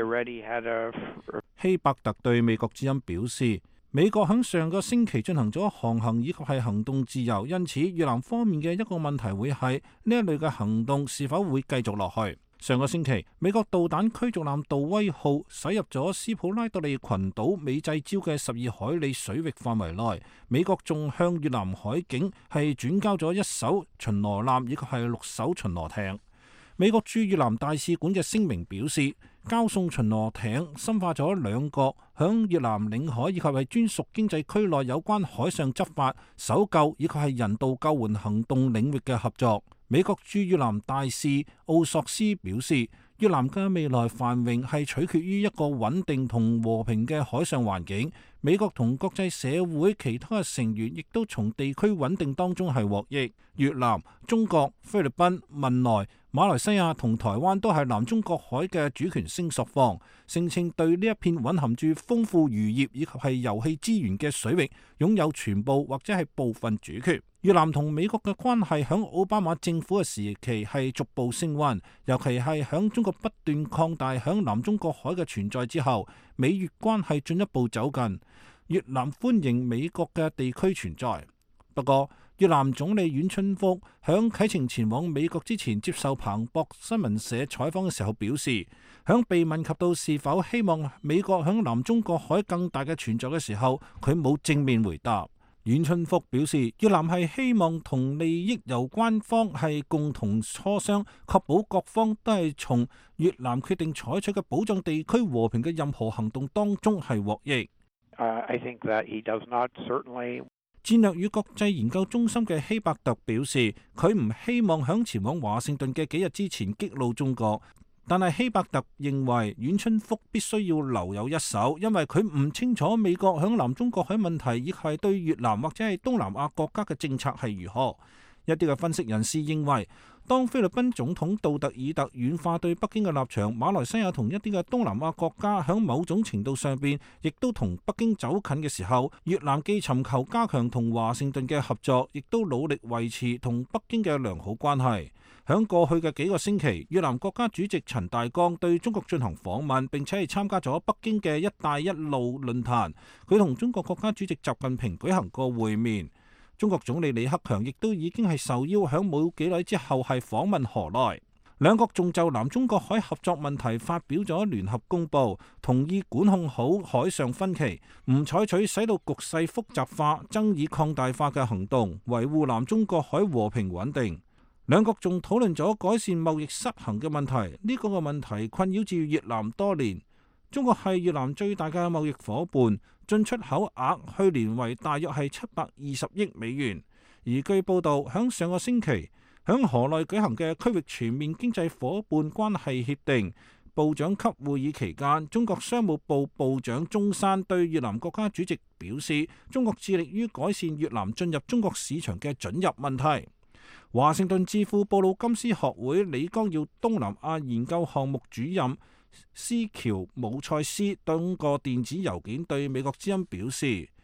希伯特對美國之音表示，美國喺上個星期進行咗航行以及係行動自由，因此越南方面嘅一個問題會係呢一類嘅行動是否會繼續落去。上個星期，美國導彈驅逐艦杜威號駛入咗斯普拉多利群島美濟礁嘅12海里水域範圍內，美國仲向越南海警係轉交咗1艘巡邏艦以及係6艘巡邏艇。美國駐越南大使館嘅聲明表示，交送巡邏艇深化咗兩國響越南領海以及係專屬經濟區內有關海上執法、搜救以及係人道救援行動領域嘅合作。美國駐越南大使奧索斯表示，越南嘅未來繁榮係取決於一個穩定同和平嘅海上環境。美國同國際社會其他嘅成員亦都從地區穩定當中係獲益。越南、中國、菲律賓、文萊、馬來西亞同台灣都係南中國海嘅主權聲索方，聲稱對呢一片蘊含住豐富漁業以及係油氣資源嘅水域擁有全部或者係部分主權。越南同美國嘅關係響奧巴馬政府嘅時期係逐步升溫，尤其係響中國不斷擴大響南中國海嘅存在之後，美越關係進一步走近。越南歡迎美國嘅地區存在。不過，越南總理阮春福響啟程前往美國之前接受彭博新聞社採訪嘅時候表示，響被問及到是否希望美國響南中國海更大嘅存在嘅時候，佢冇正面回答。阮春福表示，越南係希望同利益攸關方係共同磋商，確保各方都係從越南決定採取嘅保障地區和平嘅任何行動當中係獲益。戰略與國際研究中心嘅希伯特表示，佢唔希望響前往華盛頓嘅幾日之前激怒中國。但係希伯特認為阮春福必須要留有一手，因為佢唔清楚美國響南中國海問題，亦係對越南或者係東南亞國家嘅政策係如何。一啲嘅分析人士認為，當菲律賓總統杜特爾特軟化對北京嘅立場，馬來西亞同一啲嘅東南亞國家響某種程度上邊亦都同北京走近嘅時候，越南既尋求加強同華盛頓嘅合作，亦都努力維持同北京嘅良好關係。響過去嘅幾個星期，越南國家主席陳大江對中國進行訪問，並且係參加咗北京嘅一帶一路論壇。佢同中國國家主席習近平舉行過會面。中國總理李克強亦都已經係受邀響冇幾耐之後係訪問河內。兩國仲就南中國海合作問題發表咗聯合公報，同意管控好海上分歧，唔採取使到局勢複雜化、爭議擴大化嘅行動，維護南中國海和平穩定。兩國仲討論咗改善貿易失衡嘅問題，呢個問題困擾住越南多年。中國係越南最大嘅貿易夥伴，進出口額去年為大約係720億美元。而據報道，響上個星期響河內舉行嘅區域全面經濟夥伴關係協定部長級會議期間，中國商務部部長鍾山對越南國家主席表示，中國致力於改善越南進入中國市場嘅准入問題。華盛頓智庫布魯金斯學會李光耀東南亞研究項目主任斯喬姆塞斯登個電子郵件對美國之音表示，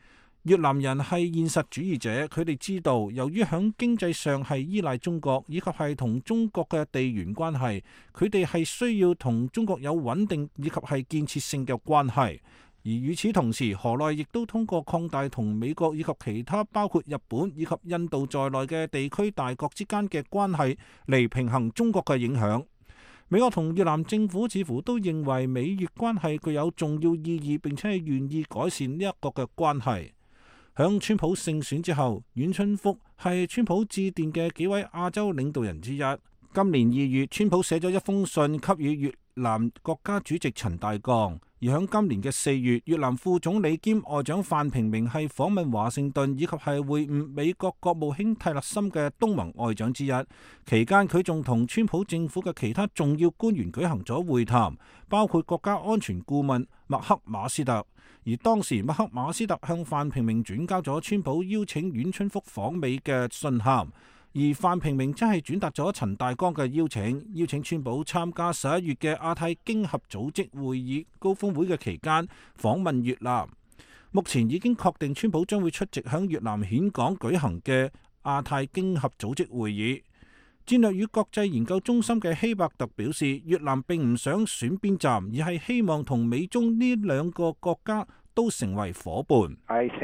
越南人係現實主義者，佢哋知道由於響經濟上係依賴中國，以及係同中國嘅地緣關係，佢哋係需要同中國有穩定以及係建設性嘅關係。而與此同時，河內亦都通過擴大同美國以及其他包括日本以及印度在內嘅地區大國之間嘅關係嚟平衡中國嘅影響。美國同越南政府似乎都認為美越關係具有重要意義，並且係願意改善呢一個嘅關係。響川普勝選之後，阮春福係川普致電嘅幾位亞洲領導人之一。今年2月，川普寫咗一封信給予越南國家主席陳大江。而響今年嘅4月，越南副總理兼外長范平明係訪問華盛頓，以及係會晤美國國務卿蒂勒森嘅東盟外長之一。期間佢仲同川普政府嘅其他重要官員舉行咗會談，包括國家安全顧問麥克馬斯特。而當時麥克馬斯特向范平明轉交咗川普邀請阮春福訪美嘅信函。而范平明真係轉達咗陳大江嘅邀請川普參加11月嘅亞太經合組織會議高峰會嘅期間訪問越南。目前已經確定川普將會出席響越南峴港舉行嘅亞太經合組織會議。戰略與國際研究中心嘅希伯特表示，越南並唔想選邊站，而係希望同美中呢兩個國家都成為夥伴。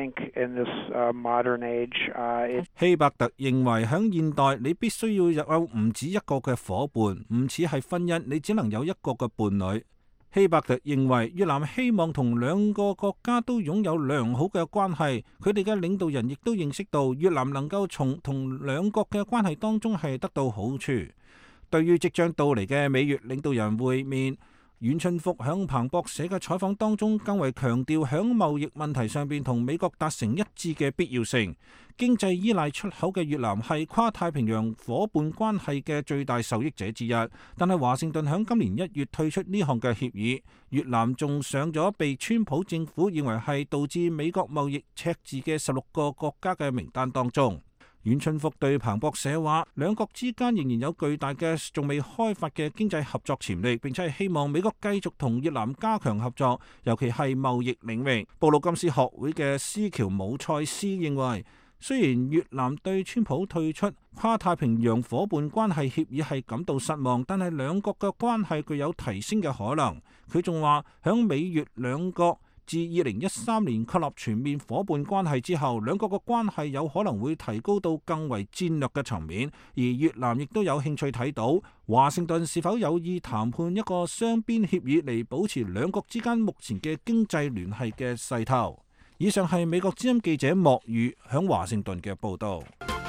希伯特認為喺現代你必須要有唔止一個嘅夥伴，唔似係婚姻，你只能有一個嘅伴侶。希伯特認為越南希望同兩個國家都擁有良好嘅關係，佢哋嘅領導人亦都認識到越南能夠從同兩國嘅關係當中係得到好處。對於即將到嚟嘅美越領導人會面，阮春福響彭博社嘅採訪當中更為強調響貿易問題上邊同美國達成一致嘅必要性。經濟依賴出口嘅越南係跨太平洋夥伴關係嘅最大受益者之一，但係華盛頓響今年1月退出呢項嘅協議，越南仲上咗被川普政府認為係導致美國貿易赤字嘅16個國家嘅名單當中。阮春福對彭博社話，兩國之間仍然有巨大嘅仲未開發嘅經濟合作潛力，並且係希望美國繼續同越南加強合作，尤其係貿易領域。布魯金斯學會嘅斯喬姆塞斯認為，雖然越南對川普退出跨太平洋夥伴關係協議係感到失望，但係兩國嘅關係具有提升嘅可能。佢仲話，響美越兩國自2013年確立全面夥伴關係之後，兩國嘅關係有可能會提高到更為戰略嘅層面，而越南亦都有興趣睇到華盛頓是否有意談判一個雙邊協議嚟保持兩國之間目前嘅經濟聯繫嘅勢頭。以上係美國之音記者莫宇響華盛頓嘅報導。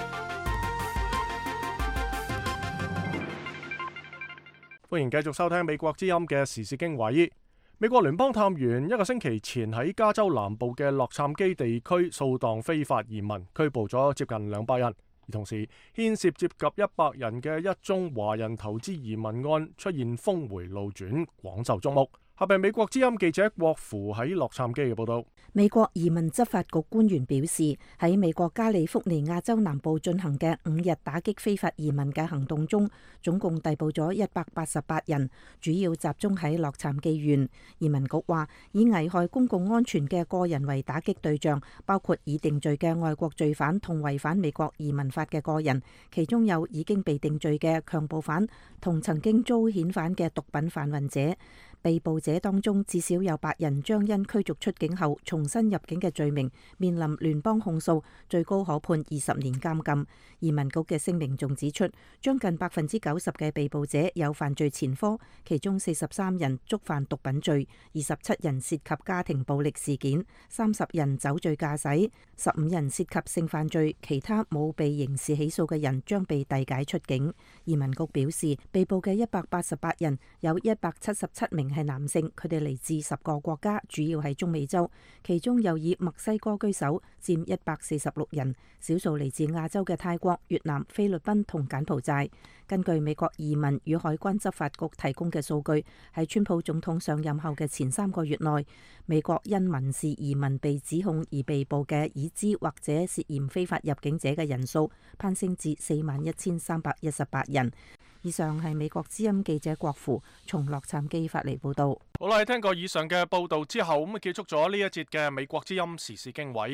歡迎繼續收聽美國之音嘅時事經緯。美國聯邦探員1個星期前喺加州南部嘅洛杉磯地區掃蕩非法移民，拘捕咗接近200人。而同時，牽涉接近100人嘅一宗華人投資移民案出現峰回路轉，廣受矚目。下邊美國之音記者郭芙喺洛杉磯嘅報道。 美國移民執法局官員表示，喺美國加利福尼亞州南部進行嘅5日打擊非法移民嘅行動中，總共逮捕咗188人，主要集中喺洛杉磯縣。移民局話，以危害公共安全嘅個人為打擊對象，包括已定罪嘅外國罪犯同違反美國移民法嘅個人，其中有已經被定罪嘅強暴犯同曾經遭遣返嘅毒品販運者。被捕者當中至少有8人將因驅逐出境後重新入境嘅罪名面臨聯邦控訴，最高可判20年監禁。移民局嘅聲明仲指出，將近90%嘅被捕者有犯罪前科，其中43人觸犯毒品罪，27人涉及家庭暴力事件，30人酒醉駕駛，15人涉及性犯罪，其他冇被刑事起訴嘅人將被遞解出境。移民局表示，被捕嘅188人有177名係男性，佢哋嚟自10個國家，主要係中美洲，其中又以墨西哥居首，佔146人，少數嚟自亞洲嘅泰國、越南、菲律賓同柬埔寨。根據美國移民與海關執法局提供嘅數據，喺川普總統上任後嘅前3個月內，美國因民事移民被指控而被捕嘅已知或者涉嫌非法入境者嘅人數攀升至41,318人。以上係美國之音記者郭芙從洛杉磯發嚟報道。 好啦，聽過以上嘅報道之後，咁結束咗呢一節嘅美國之音時事經緯。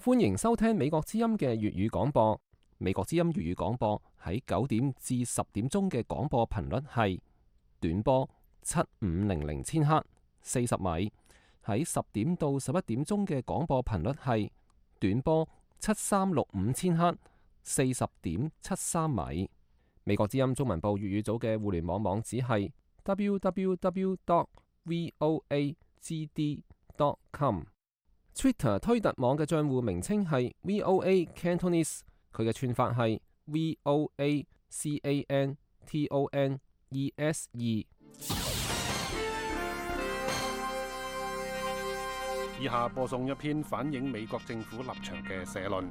歡迎收聽美國之音嘅粵語廣播。美國之音粵語廣播喺9點至10點鐘嘅廣播頻率係短波7500千赫40米，喺10點到11點鐘嘅廣播頻率係短波7365千赫40.73米。美國之音中文部粵語組嘅互聯網網址係 www.voagd.com。Twitter 推特網嘅帳戶名稱係 VOA Cantonese， 佢嘅串法係 VOACANTONESE。 以下播送一篇反映美國政府立場嘅社論。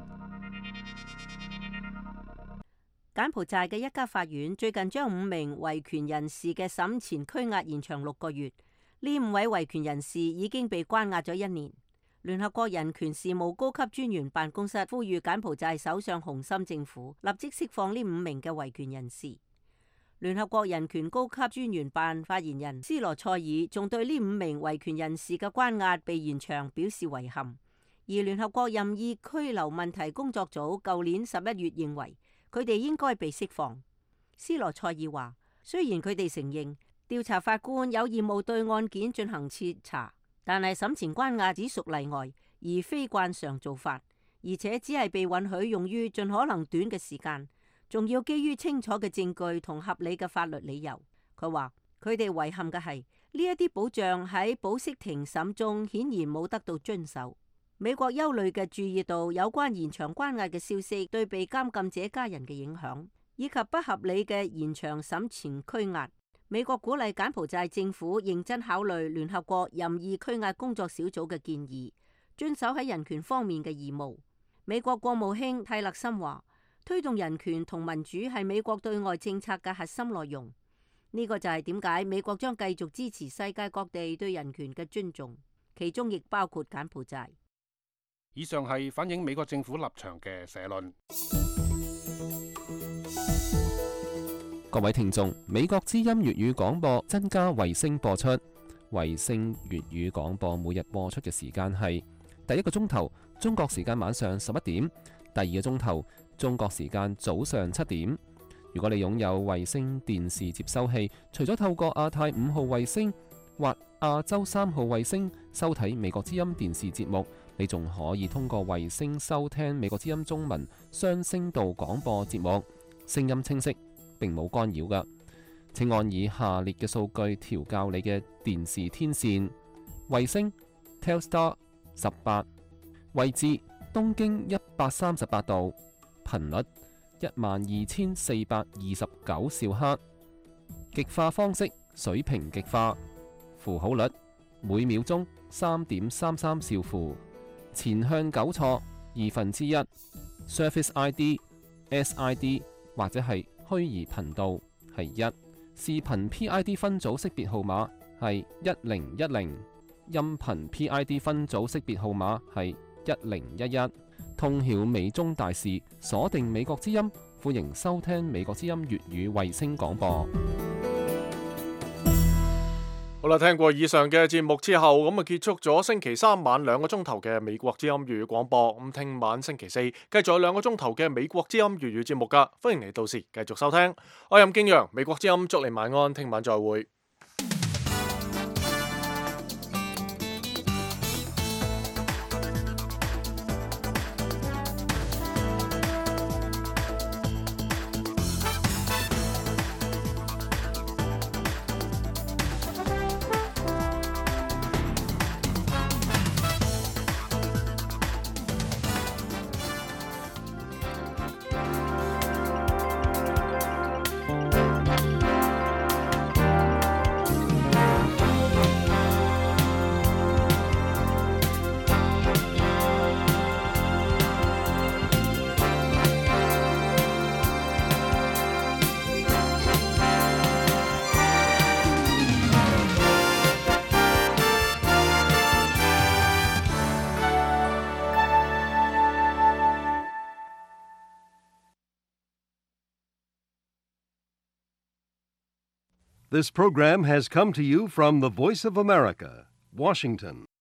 柬埔寨嘅一家法院最近將5名維權人士嘅審前拘押延長6個月。呢5位維權人士已經被關押咗1年。聯合國人權事務高級專員辦公室呼籲柬埔寨首相洪森政府立即釋放呢5名嘅維權人士。聯合國人權高級專員辦發言人斯羅塞爾仲對呢5名維權人士嘅關押被延長表示遺憾。而聯合國任意拘留問題工作組舊年11月認為佢哋應該被釋放。斯羅塞爾話，雖然佢哋承認調查法官有義務對案件進行徹查，但係審前關押只屬例外，而非慣常做法，而且只係被允許用於盡可能短嘅時間，仲要基於清楚嘅證據同合理嘅法律理由。佢話佢哋遺憾嘅係呢一啲保障喺保釋庭審中顯然冇得到遵守。美國憂慮嘅注意到有關延長關押嘅消息對被監禁者家人嘅影響，以及不合理嘅延長審前拘押。美國鼓勵柬埔寨政府認真考慮聯合國任意拘押工作小組嘅建議，遵守喺人權方面嘅義務。美國國務卿泰勒森話，推動人權同民主係美國對外政策嘅核心內容。呢個就係點解美國將繼續支持世界各地對人權嘅尊重，其中亦包括柬埔寨。 以上係反映美國政府立場嘅社論。 各位聽眾，美國之音粵語廣播增加衛星播出。衛星粵語廣播每日播出嘅時間係第一個鐘頭中國時間晚上11點，第二個鐘頭中國時間早上7點。如果你擁有衛星電視接收器，除咗透過亞太5號衛星或亞洲3號衛星收睇美國之音電視節目，你仲可以通過衛星收聽美國之音中文雙聲道廣播節目，聲音清晰，並冇干擾㗎。請按以下列嘅數據調校你嘅電視天線：衛星 Telstar 18，位置東經138度，頻率12429兆赫，極化方式水平極化，符號率每秒鐘3.33兆符，前向糾錯1/2， Surface ID、SID 或者係虛擬頻道係1，視頻 PID 分組識別號碼係1010，音頻 PID 分組識別號碼係1011。通曉美中大事，鎖定美國之音，歡迎收聽美國之音粵語衛星廣播。 好啦，聽過以上嘅節目之後，咁啊結束咗星期三晚2個鐘頭嘅美國之音粵語廣播。咁聽晚星期四繼續有2個鐘頭嘅美國之音粵語節目噶，歡迎你到時繼續收聽。我係任敬陽，美國之音祝你晚安，聽晚再會。 This program has come to you from the Voice of America, Washington.